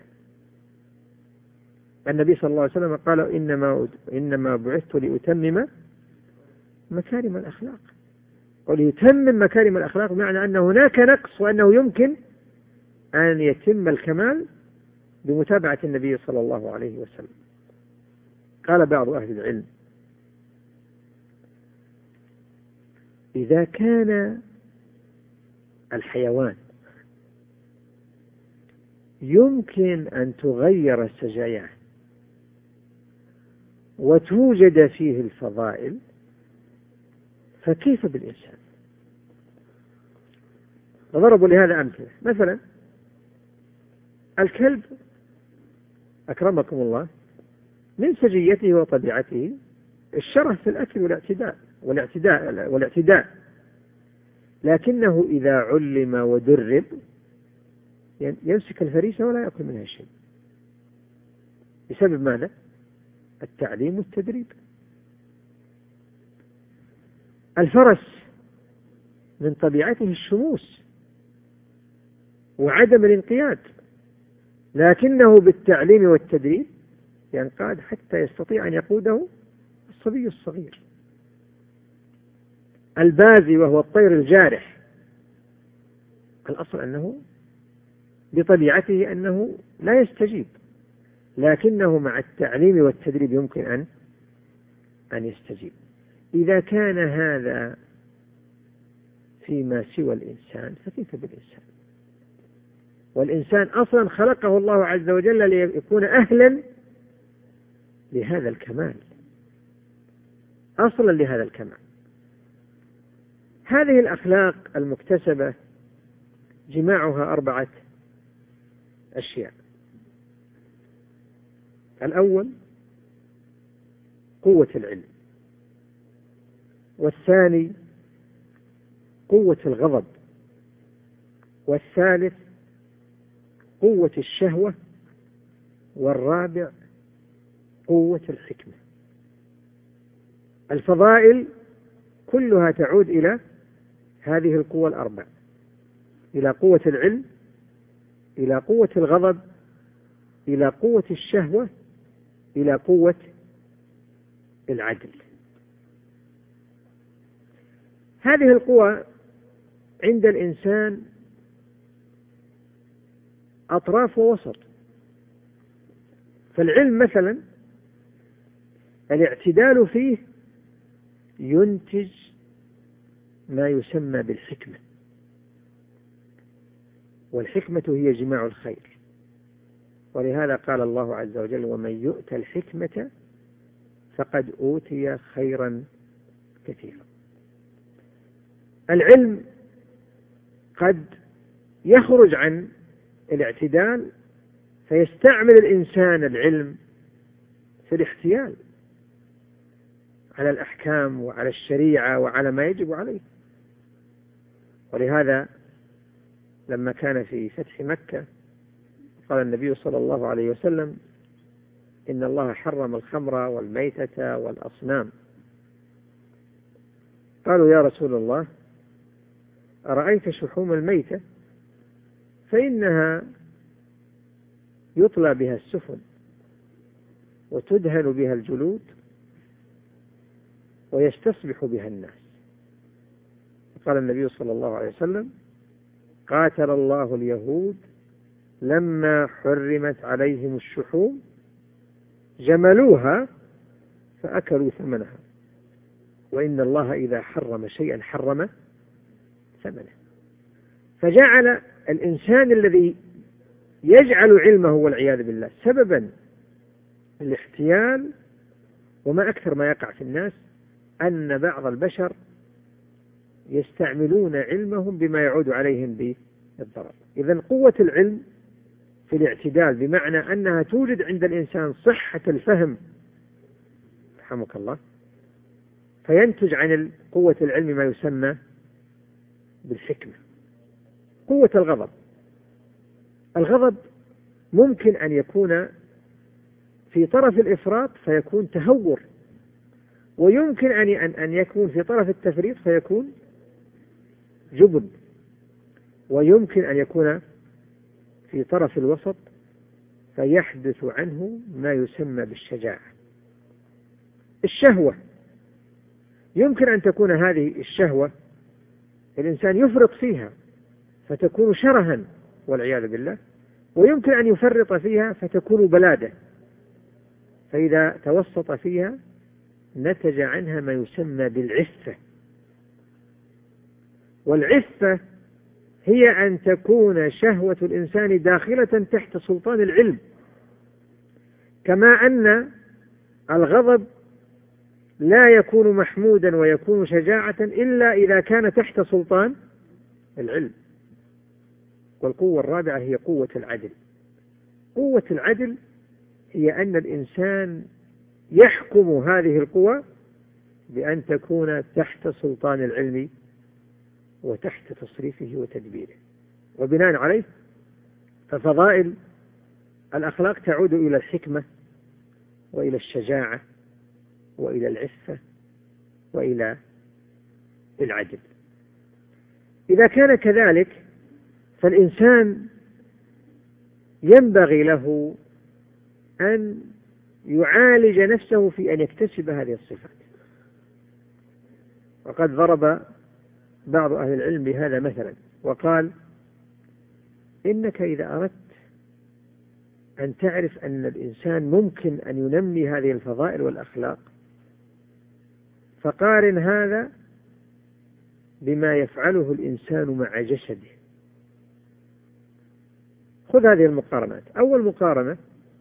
النبي صلى الله عليه وسلم قال: إنما إنما بعثت لأتمم مكارم الأخلاق. وليتمم مكارم الأخلاق بمعنى أن هناك نقص وأنه يمكن أن يتم الكمال بمتابعة النبي صلى الله عليه وسلم. قال بعض أهل العلم: إذا كان الحيوان يمكن أن تغير السجاياه وتوجد فيه الفضائل، فكيف بالإنسان؟ وضربوا لهذا أمثلة. مثلا الكلب أكرمكم الله من سجيته وطبيعته الشره في الأكل والاعتداء والاعتداء والاعتداء لكنه إذا علم ودرب يمسك الفريسة ولا يأكل منها شيء. بسبب ماذا؟ التعليم والتدريب. الفرس من طبيعته الشموس وعدم الانقياد، لكنه بالتعليم والتدريب ينقاد حتى يستطيع أن يقوده الصبي الصغير. البازي وهو الطير الجارح الأصل أنه بطبيعته أنه لا يستجيب، لكنه مع التعليم والتدريب يمكن أن أن يستجيب. إذا كان هذا فيما سوى الإنسان فكيف بالإنسان؟ والإنسان أصلا خلقه الله عز وجل ليكون أهلا لهذا الكمال، أصلا لهذا الكمال. هذه الأخلاق المكتسبة جماعها أربعة أشياء. الأول قوة العلم، والثاني قوة الغضب، والثالث قوة الشهوة، والرابع قوة الحكمة. الفضائل كلها تعود إلى هذه القوة الأربع: إلى قوة العلم، إلى قوة الغضب، إلى قوة الشهوة، إلى قوة العدل. هذه القوى عند الإنسان أطراف ووسط. فالعلم مثلا الاعتدال فيه ينتج ما يسمى بالحكمة، والحكمة هي جماع الخير، ولهذا قال الله عز وجل: ومن يؤت الحكمة فقد أوتي خيرا كثيرا. العلم قد يخرج عن الاعتدال فيستعمل الإنسان العلم في الاحتيال على الأحكام وعلى الشريعة وعلى ما يجب عليه. ولهذا لما كان في فتح مكة قال النبي صلى الله عليه وسلم: إن الله حرم الخمر والميتة والأصنام. قالوا: يا رسول الله، أرأيت شحوم الميتة فإنها يطلى بها السفن وتدهن بها الجلود ويستصبح بها الناس. قال النبي صلى الله عليه وسلم: قاتل الله اليهود لما حرمت عليهم الشحوم جملوها فأكلوا ثمنها، وإن الله إذا حرم شيئا حرم ثمنه. فجعل الإنسان الذي يجعل علمه والعياذ بالله سببا الاحتيال. وما أكثر ما يقع في الناس أن بعض البشر يستعملون علمهم بما يعود عليهم بالضرر. إذن قوة العلم في الاعتدال بمعنى أنها توجد عند الإنسان صحة الفهم، رحمك الله، فينتج عن قوة العلم ما يسمى بالحكمة. قوة الغضب، الغضب ممكن أن يكون في طرف الإفراط فيكون تهور، ويمكن أن أن يكون في طرف التفريط فيكون جبن، ويمكن أن يكون في طرف الوسط فيحدث عنه ما يسمى بالشجاعة. الشهوة يمكن أن تكون هذه الشهوة الإنسان يفرط فيها فتكون شرها والعياذ بالله، ويمكن أن يفرط فيها فتكون بلادة، فإذا توسط فيها نتج عنها ما يسمى بالعفة. والعفة هي أن تكون شهوة الإنسان داخلة تحت سلطان العلم، كما أن الغضب لا يكون محمودا ويكون شجاعة إلا إذا كان تحت سلطان العلم. والقوة الرابعة هي قوة العدل. قوة العدل هي أن الإنسان يحكم هذه القوى بأن تكون تحت سلطان العلم وتحت تصريفه وتدبيره، وبناء عليه ففضائل الأخلاق تعود إلى الحكمة وإلى الشجاعة وإلى العفة وإلى العدل. إذا كان كذلك فالإنسان ينبغي له أن يعالج نفسه في أن يكتسب هذه الصفات. وقد ضرب بعض أهل العلم بهذا مثلا وقال: إنك إذا أردت أن تعرف أن الإنسان ممكن أن ينمي هذه الفضائل والأخلاق فقارن هذا بما يفعله الإنسان مع جسده. خذ هذه المقارنات. أول مقارنة: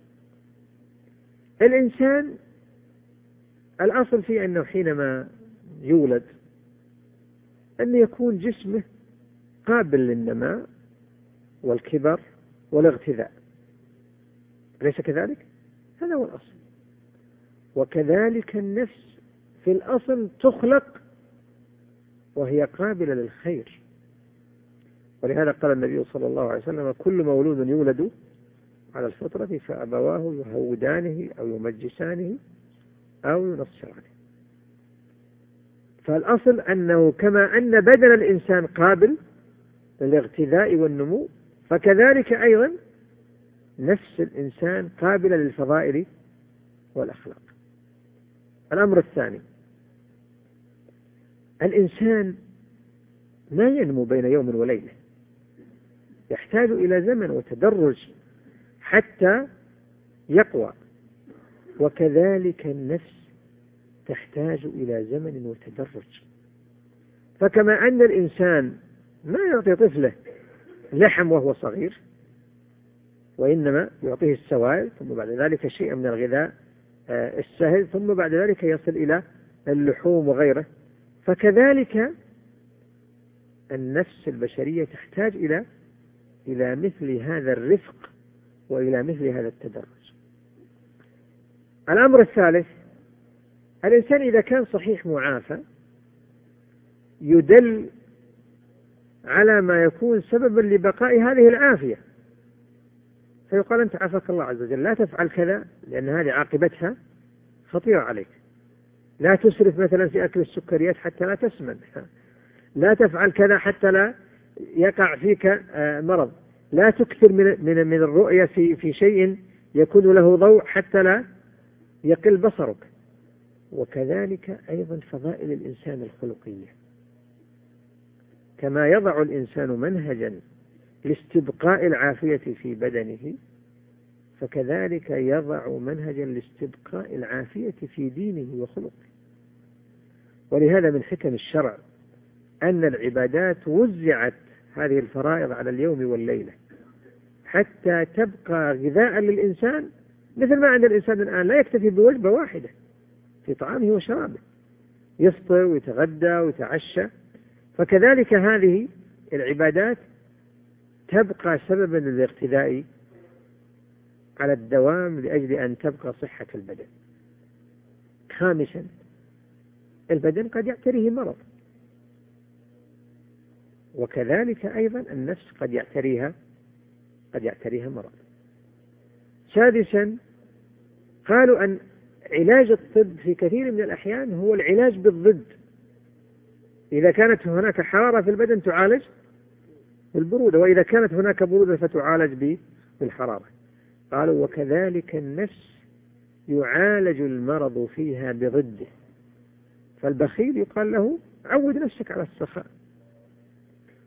الإنسان الأصل فيه أنه حينما يولد أن يكون جسمه قابل للنماء والكبر والاغتذاء، أليس كذلك؟ هذا هو الأصل. وكذلك النفس في الأصل تخلق وهي قابلة للخير، ولهذا قال النبي صلى الله عليه وسلم: كل مولود يولد على الفطرة فأبواه يهودانه أو يمجسانه أو ينصرانه. فالأصل أنه كما أن بدن الإنسان قابل للاغتذاء والنمو، فكذلك أيضا نفس الإنسان قابلة للفضائل والأخلاق. الأمر الثاني: الإنسان ما ينمو بين يوم وليلة، يحتاج إلى زمن وتدرج حتى يقوى، وكذلك النفس تحتاج إلى زمن وتدرج. فكما أن الإنسان ما يعطي طفله لحم وهو صغير، وإنما يعطيه السوائل ثم بعد ذلك شيئا من الغذاء السهل ثم بعد ذلك يصل إلى اللحوم وغيره، فكذلك النفس البشرية تحتاج إلى إلى مثل هذا الرفق وإلى مثل هذا التدرج. الأمر الثالث: الإنسان إذا كان صحيح معافى يدل على ما يكون سببا لبقاء هذه العافية، فيقال: أنت عافاك الله عز وجل، لا تفعل كذا لأن هذه عاقبتها خطيرة عليك، لا تسرف مثلا في أكل السكريات حتى لا تسمن، لا تفعل كذا حتى لا يقع فيك مرض، لا تكثر من من من الرؤية في في شيء يكون له ضوء حتى لا يقل بصرك. وكذلك أيضا فضائل الإنسان الخلقية، كما يضع الإنسان منهجا لاستبقاء العافية في بدنه فكذلك يضع منهجا لاستبقاء العافية في دينه وخلقه. ولهذا من حكم الشرع أن العبادات وزعت هذه الفرائض على اليوم والليلة حتى تبقى غذاء للإنسان، مثل ما عند الإنسان الآن لا يكتفي بوجبة واحدة في طعامه وشرابه، يفطر ويتغدى ويتعشى، فكذلك هذه العبادات تبقى سببا للاغتذاء على الدوام لأجل أن تبقى صحة البدن. خامسا: البدن قد يعتريه مرض، وكذلك أيضا النفس قد يعتريها قد يعتريها مرض. سادسا: قالوا أن علاج الطب في كثير من الأحيان هو العلاج بالضد. إذا كانت هناك حرارة في البدن تعالج بالبرودة، وإذا كانت هناك برودة فتعالج بالحرارة. قالوا: وكذلك النفس يعالج المرض فيها بضده. فالبخيل يقال له: عود نفسك على السخاء،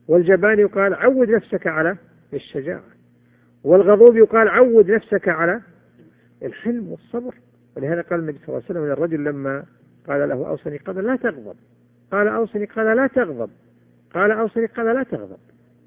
والجبان يقال عود نفسك على الشجاعة، والغضوب يقال عود نفسك على الحلم والصبر. ولهذا قال النبي صلى الله عليه وسلم للرجل لما قال له أوصني قال لا تغضب، قال أوصني قال لا تغضب، قال أوصني قال لا تغضب.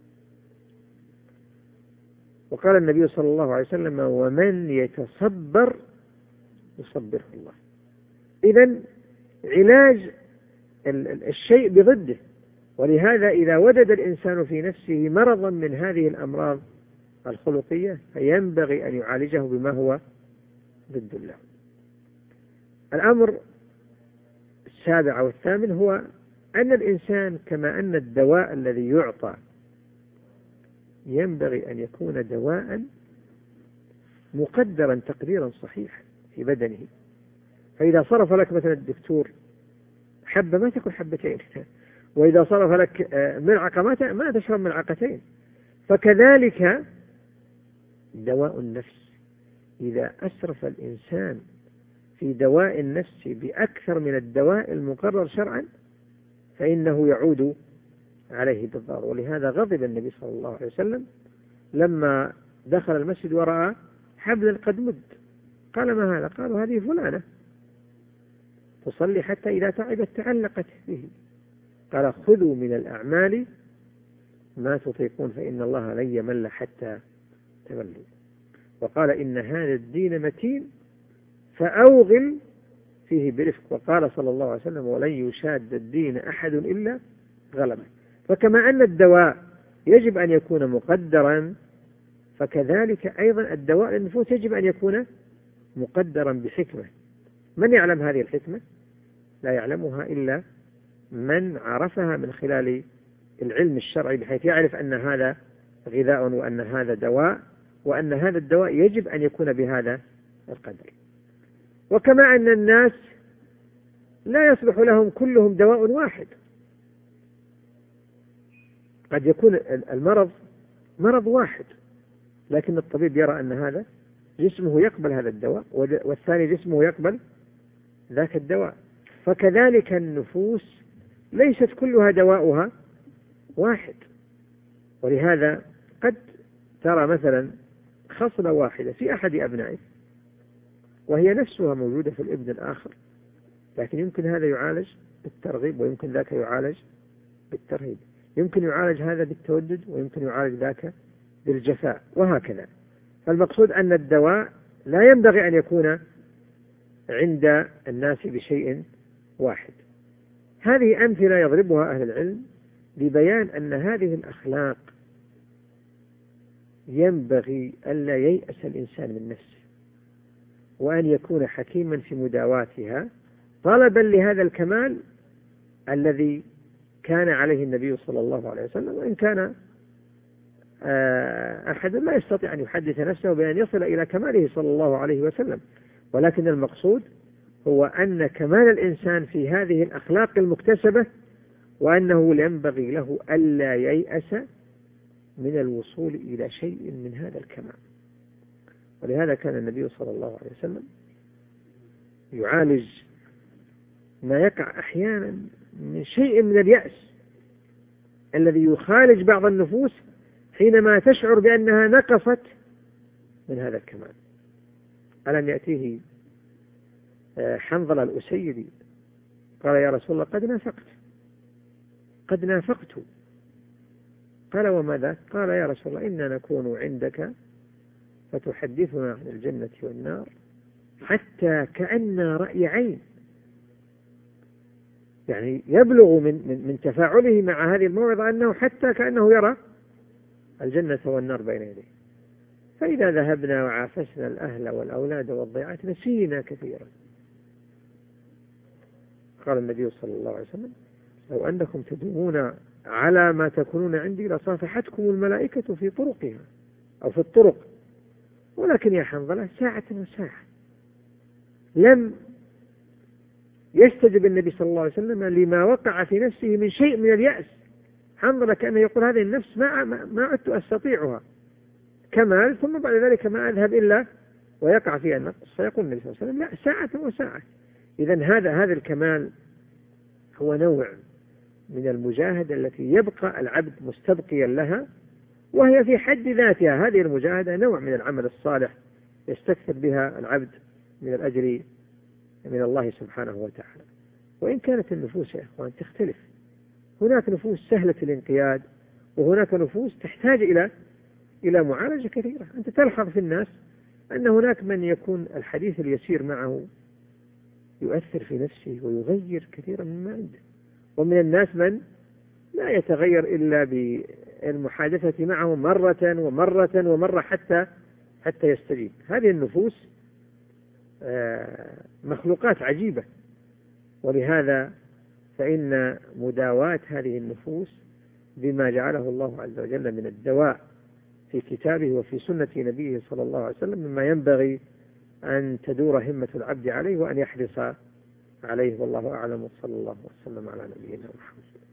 وقال النبي صلى الله عليه وسلم ومن يتصبر يصبره الله. إذن علاج الشيء بضده. ولهذا إذا وجد الإنسان في نفسه مرضا من هذه الأمراض الخلقية فينبغي أن يعالجه بما هو ضد الله. الأمر السابع والثامن هو أن الإنسان كما أن الدواء الذي يعطى ينبغي أن يكون دواء مقدرا تقديرا صحيحا في بدنه. فإذا صرف لك مثلا الدكتور حبة ما تأكل حبتين، وإذا صرف لك ملعقة ما ما تشرب ملعقتين. فكذلك دواء النفس إذا أسرف الإنسان في دواء النفس بأكثر من الدواء المقرر شرعا فإنه يعود عليه بالضرر. ولهذا غضب النبي صلى الله عليه وسلم لما دخل المسجد ورأى حبلا قد مد، قال ما هذا؟ قالوا هذه فلانة تصلي حتى إذا تعبت تعلقت به. قال خذوا من الأعمال ما تطيقون فإن الله لن يمل حتى تملوا. وقال إن هذا الدين متين فأوغل فيه برفق. وقال صلى الله عليه وسلم ولن يشاد الدين أحد إلا غلبه. فكما أن الدواء يجب أن يكون مقدرا فكذلك أيضا الدواء للنفوس يجب أن يكون مقدرا بحكمة. من يعلم هذه الحكمة؟ لا يعلمها إلا من عرفها من خلال العلم الشرعي، بحيث يعرف أن هذا غذاء وأن هذا دواء وأن هذا الدواء يجب أن يكون بهذا القدر. وكما أن الناس لا يصلح لهم كلهم دواء واحد، قد يكون المرض مرض واحد لكن الطبيب يرى أن هذا جسمه يقبل هذا الدواء والثاني جسمه يقبل ذاك الدواء. فكذلك النفوس ليست كلها دواؤها واحد. ولهذا قد ترى مثلا خصلة واحدة في أحد أبنائه وهي نفسها موجودة في الابن الآخر، لكن يمكن هذا يعالج بالترغيب ويمكن ذاك يعالج بالترهيب، يمكن يعالج هذا بالتودد ويمكن يعالج ذاك بالجفاء وهكذا. فالمقصود أن الدواء لا ينبغي أن يكون عند الناس بشيء واحد. هذه أمثلة يضربها أهل العلم لبيان أن هذه الأخلاق ينبغي ألا ييأس الإنسان من نفسه وأن يكون حكيما في مداواتها طلبا لهذا الكمال الذي كان عليه النبي صلى الله عليه وسلم. وإن كان أحد لا يستطيع أن يحدث نفسه بأن يصل إلى كماله صلى الله عليه وسلم، ولكن المقصود هو أن كمال الإنسان في هذه الأخلاق المكتسبة وأنه ينبغي له ألا ييأس من الوصول إلى شيء من هذا الكمال. ولهذا كان النبي صلى الله عليه وسلم يعالج ما يقع أحيانا من شيء من اليأس الذي يخالج بعض النفوس حينما تشعر بأنها نقصت من هذا الكمال. ألم يأتيه حنظلة الأسيدي قال يا رسول الله قد نافقت قد نافقت قال وماذا؟ قال يا رسول الله إنا نكون عندك فتحدثنا عن الجنة والنار حتى كأن رأي عين. يعني يبلغ من, من, من تفاعله مع هذه الموعظة أنه حتى كأنه يرى الجنة والنار بين يديه. فإذا ذهبنا وعافسنا الأهل والأولاد والضيعات نسينا كثيرا. قال النبي صلى الله عليه وسلم لو أنكم تدومون على ما تكونون عندي لصافحتكم الملائكة في طرقها أو في الطرق، ولكن يا حنظلة ساعة وساعة. لم يستجب النبي صلى الله عليه وسلم لما وقع في نفسه من شيء من اليأس. حنظلة كأنه يقول هذه النفس ما ما عدت أستطيعها كمال، ثم بعد ذلك ما أذهب إلا ويقع فيها النقص. فيقول النبي صلى الله عليه وسلم لا ساعة وساعة. إذن هذا هذا الكمال هو نوع من المجاهدة التي يبقى العبد مستبقيا لها، وهي في حد ذاتها هذه المجاهدة نوع من العمل الصالح يستكثر بها العبد من الأجر من الله سبحانه وتعالى. وإن كانت النفوس يا إخوان تختلف، هناك نفوس سهلة الانقياد، وهناك نفوس تحتاج إلى إلى معالجة كثيرة. أنت تلحظ في الناس أن هناك من يكون الحديث اليسير معه يؤثر في نفسه ويغير كثيرا مما عنده، ومن الناس من لا يتغير إلا بالمحادثة معه مرة ومرة ومرة حتى حتى يستجيب. هذه النفوس مخلوقات عجيبة، ولهذا فإن مداواة هذه النفوس بما جعله الله عز وجل من الدواء في كتابه وفي سنة نبيه صلى الله عليه وسلم مما ينبغي أن تدور همة العبد عليه وأن يحرص عليه. والله أعلم، وصلى الله وسلم على نبينا محمد.